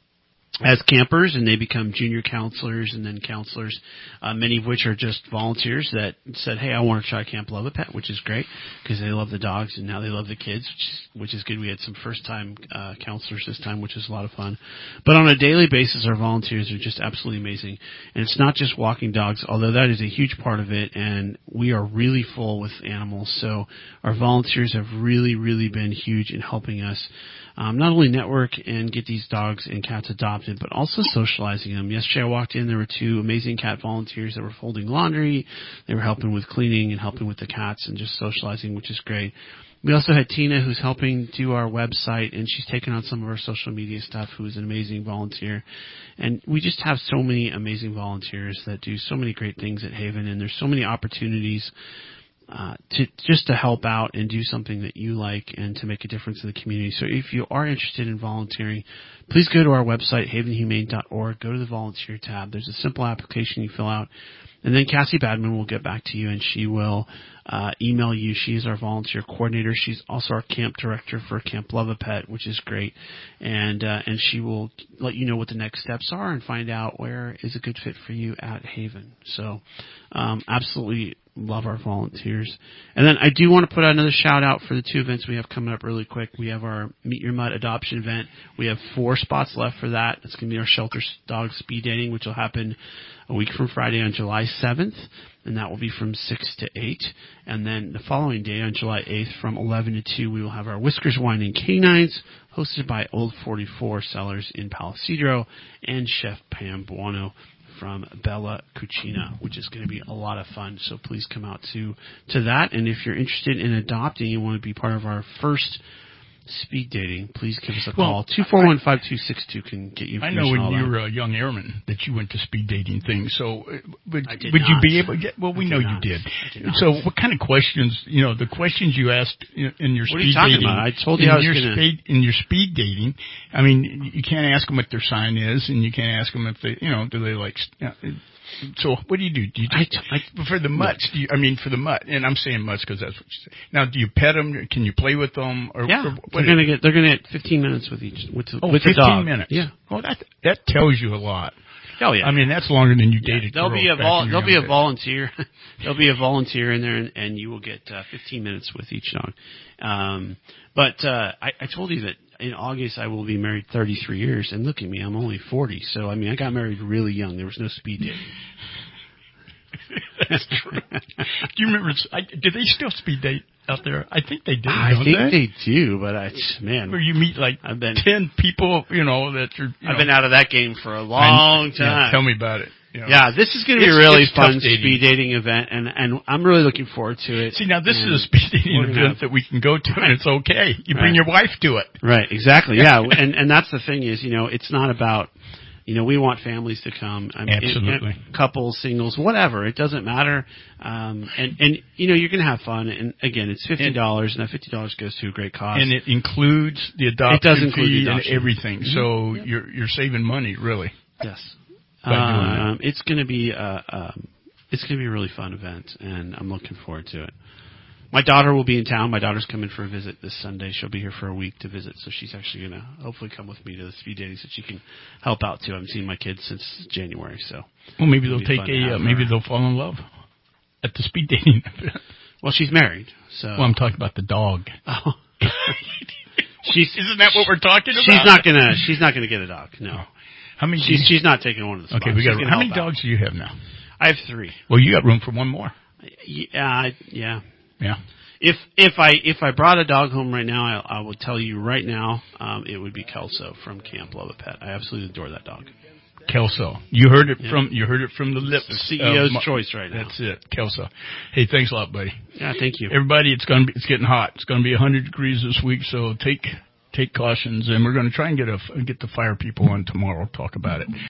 as campers, and they become junior counselors and then counselors, uh, many of which are just volunteers that said, hey, I want to try Camp Love a Pet, which is great because they love the dogs and now they love the kids, which is, which is good. We had some first-time uh, counselors this time, which is a lot of fun. But on a daily basis, our volunteers are just absolutely amazing. And it's not just walking dogs, although that is a huge part of it, and we are really full with animals. So our volunteers have really, really been huge in helping us Um, not only network and get these dogs and cats adopted, but also socializing them. Yesterday I walked in, there were two amazing cat volunteers that were folding laundry. They were helping with cleaning and helping with the cats and just socializing, which is great. We also had Tina, who's helping do our website, and she's taken on some of our social media stuff, who is an amazing volunteer. And we just have so many amazing volunteers that do so many great things at Haven, and there's so many opportunities Uh, to just to help out and do something that you like and to make a difference in the community. So if you are interested in volunteering, please go to our website, haven humane dot org. Go to the volunteer tab. There's a simple application you fill out, and then Cassie Badman will get back to you, and she will uh, email you. She is our volunteer coordinator. She's also our camp director for Camp Love a Pet, which is great, and uh, and she will let you know what the next steps are and find out where is a good fit for you at Haven. So um, absolutely love our volunteers. And then I do want to put out another shout out for the two events we have coming up really quick. We have our Meet Your Mutt adoption event. We have four spots left for that. It's going to be our shelter dog speed dating, which will happen a week from Friday on July seventh, and that will be from six to eight. And then the following day on July eighth from eleven to two, we will have our Whiskers Wine and Canines, hosted by Old forty-four Cellars in Palo Cedro and Chef Pam Buono from Bella Cucina, which is going to be a lot of fun. So please come out to, to that. And if you're interested in adopting, you want to be part of our first speed dating, please give us a Well, call. two four one, five two six two can get you I information. know when all you that. were a young airman that you went to speed dating things. So, uh, would, I did would you not. be able? Yeah, well, we I know did you not. did. I did not. So, what kind of questions? You know, the questions you asked in, in your What are speed you talking dating. about? I told you in I was your gonna- speed in your speed dating. I mean, you can't ask them what their sign is, and you can't ask them if they, you know, do they like. Uh, so, what do you do? Do you just, I, I, for the mutts? Do you, I mean, for the mutt, and I'm saying mutts because that's what you say. Now, do you pet them? Can you play with them? Or, yeah, or what they're gonna get they're gonna get fifteen minutes with each with the, Oh, with the fifteen dog. minutes. Yeah. Well, that that tells you a lot. Oh yeah. I mean, that's longer than you Yeah, dated. there'll girls be a back vol- in your there'll be a young days. volunteer. There'll be a volunteer in there, and, and you will get uh, fifteen minutes with each dog. Um, but uh, I, I told you that in August I will be married thirty-three years, and look at me, I'm only forty. So I mean, I got married really young. There was no speed dating. That's true. Do you remember? I, do they still speed date out there? I think they do. I don't think they? they do, but I man, Where you meet like I've been ten people, you know, that you're. You I've know, been out of that game for a long I, time. Yeah, tell me about it. You know. Yeah, this is going to be a It's- really it's tough fun dating. speed dating event, and and I'm really looking forward to it. See, now this And is a speed dating we're gonna event have- that we can go to, and it's okay. You bring Right. your wife to it. Right, exactly. Yeah, and and that's the thing is, you know, it's not about, you know, we want families to come. I mean, Absolutely. It, it, couples, singles, whatever. It doesn't matter. Um, and and you know, you're going to have fun. And again, it's fifty dollars, and that fifty dollars goes to a great cause. And it includes the adoption It does include fee the adoption. and everything. Mhm. So Yep. you're you're saving money, really. Yes. By doing that. Um, it's going to be uh, um, it's going to be a really fun event, and I'm looking forward to it. My daughter will be in town. My daughter's coming for a visit this Sunday. She'll be here for a week to visit, so she's actually going to hopefully come with me to the speed dating so she can help out too. I haven't seen my kids since January, so. Well, maybe it'll they'll be take fun to a. Uh, have maybe her. they'll fall in love at the speed dating event. Well, she's married, so. Well, I'm talking about the dog. Oh. she's Isn't that what we're talking about? She's not gonna. She's not gonna get a dog. No. How many? She's she's not taking one of the spots. Okay, we got. She's gonna How many help out. dogs do you have now? I have three. Well, you got room for one more. Yeah, I, yeah. Yeah. If if I if I brought a dog home right now, I, I would tell you right now, um, it would be Kelso from Camp Love a Pet. I absolutely adore that dog. Kelso. You heard it Yeah. from you heard it from the lips. The C E O's of Ma- choice right now. That's it, Kelso. Hey, thanks a lot, buddy. Yeah, thank you. Everybody, it's going to be it's getting hot. It's going to be one hundred degrees this week, so take take cautions, and we're going to try and get a get the fire people on tomorrow. Talk about it.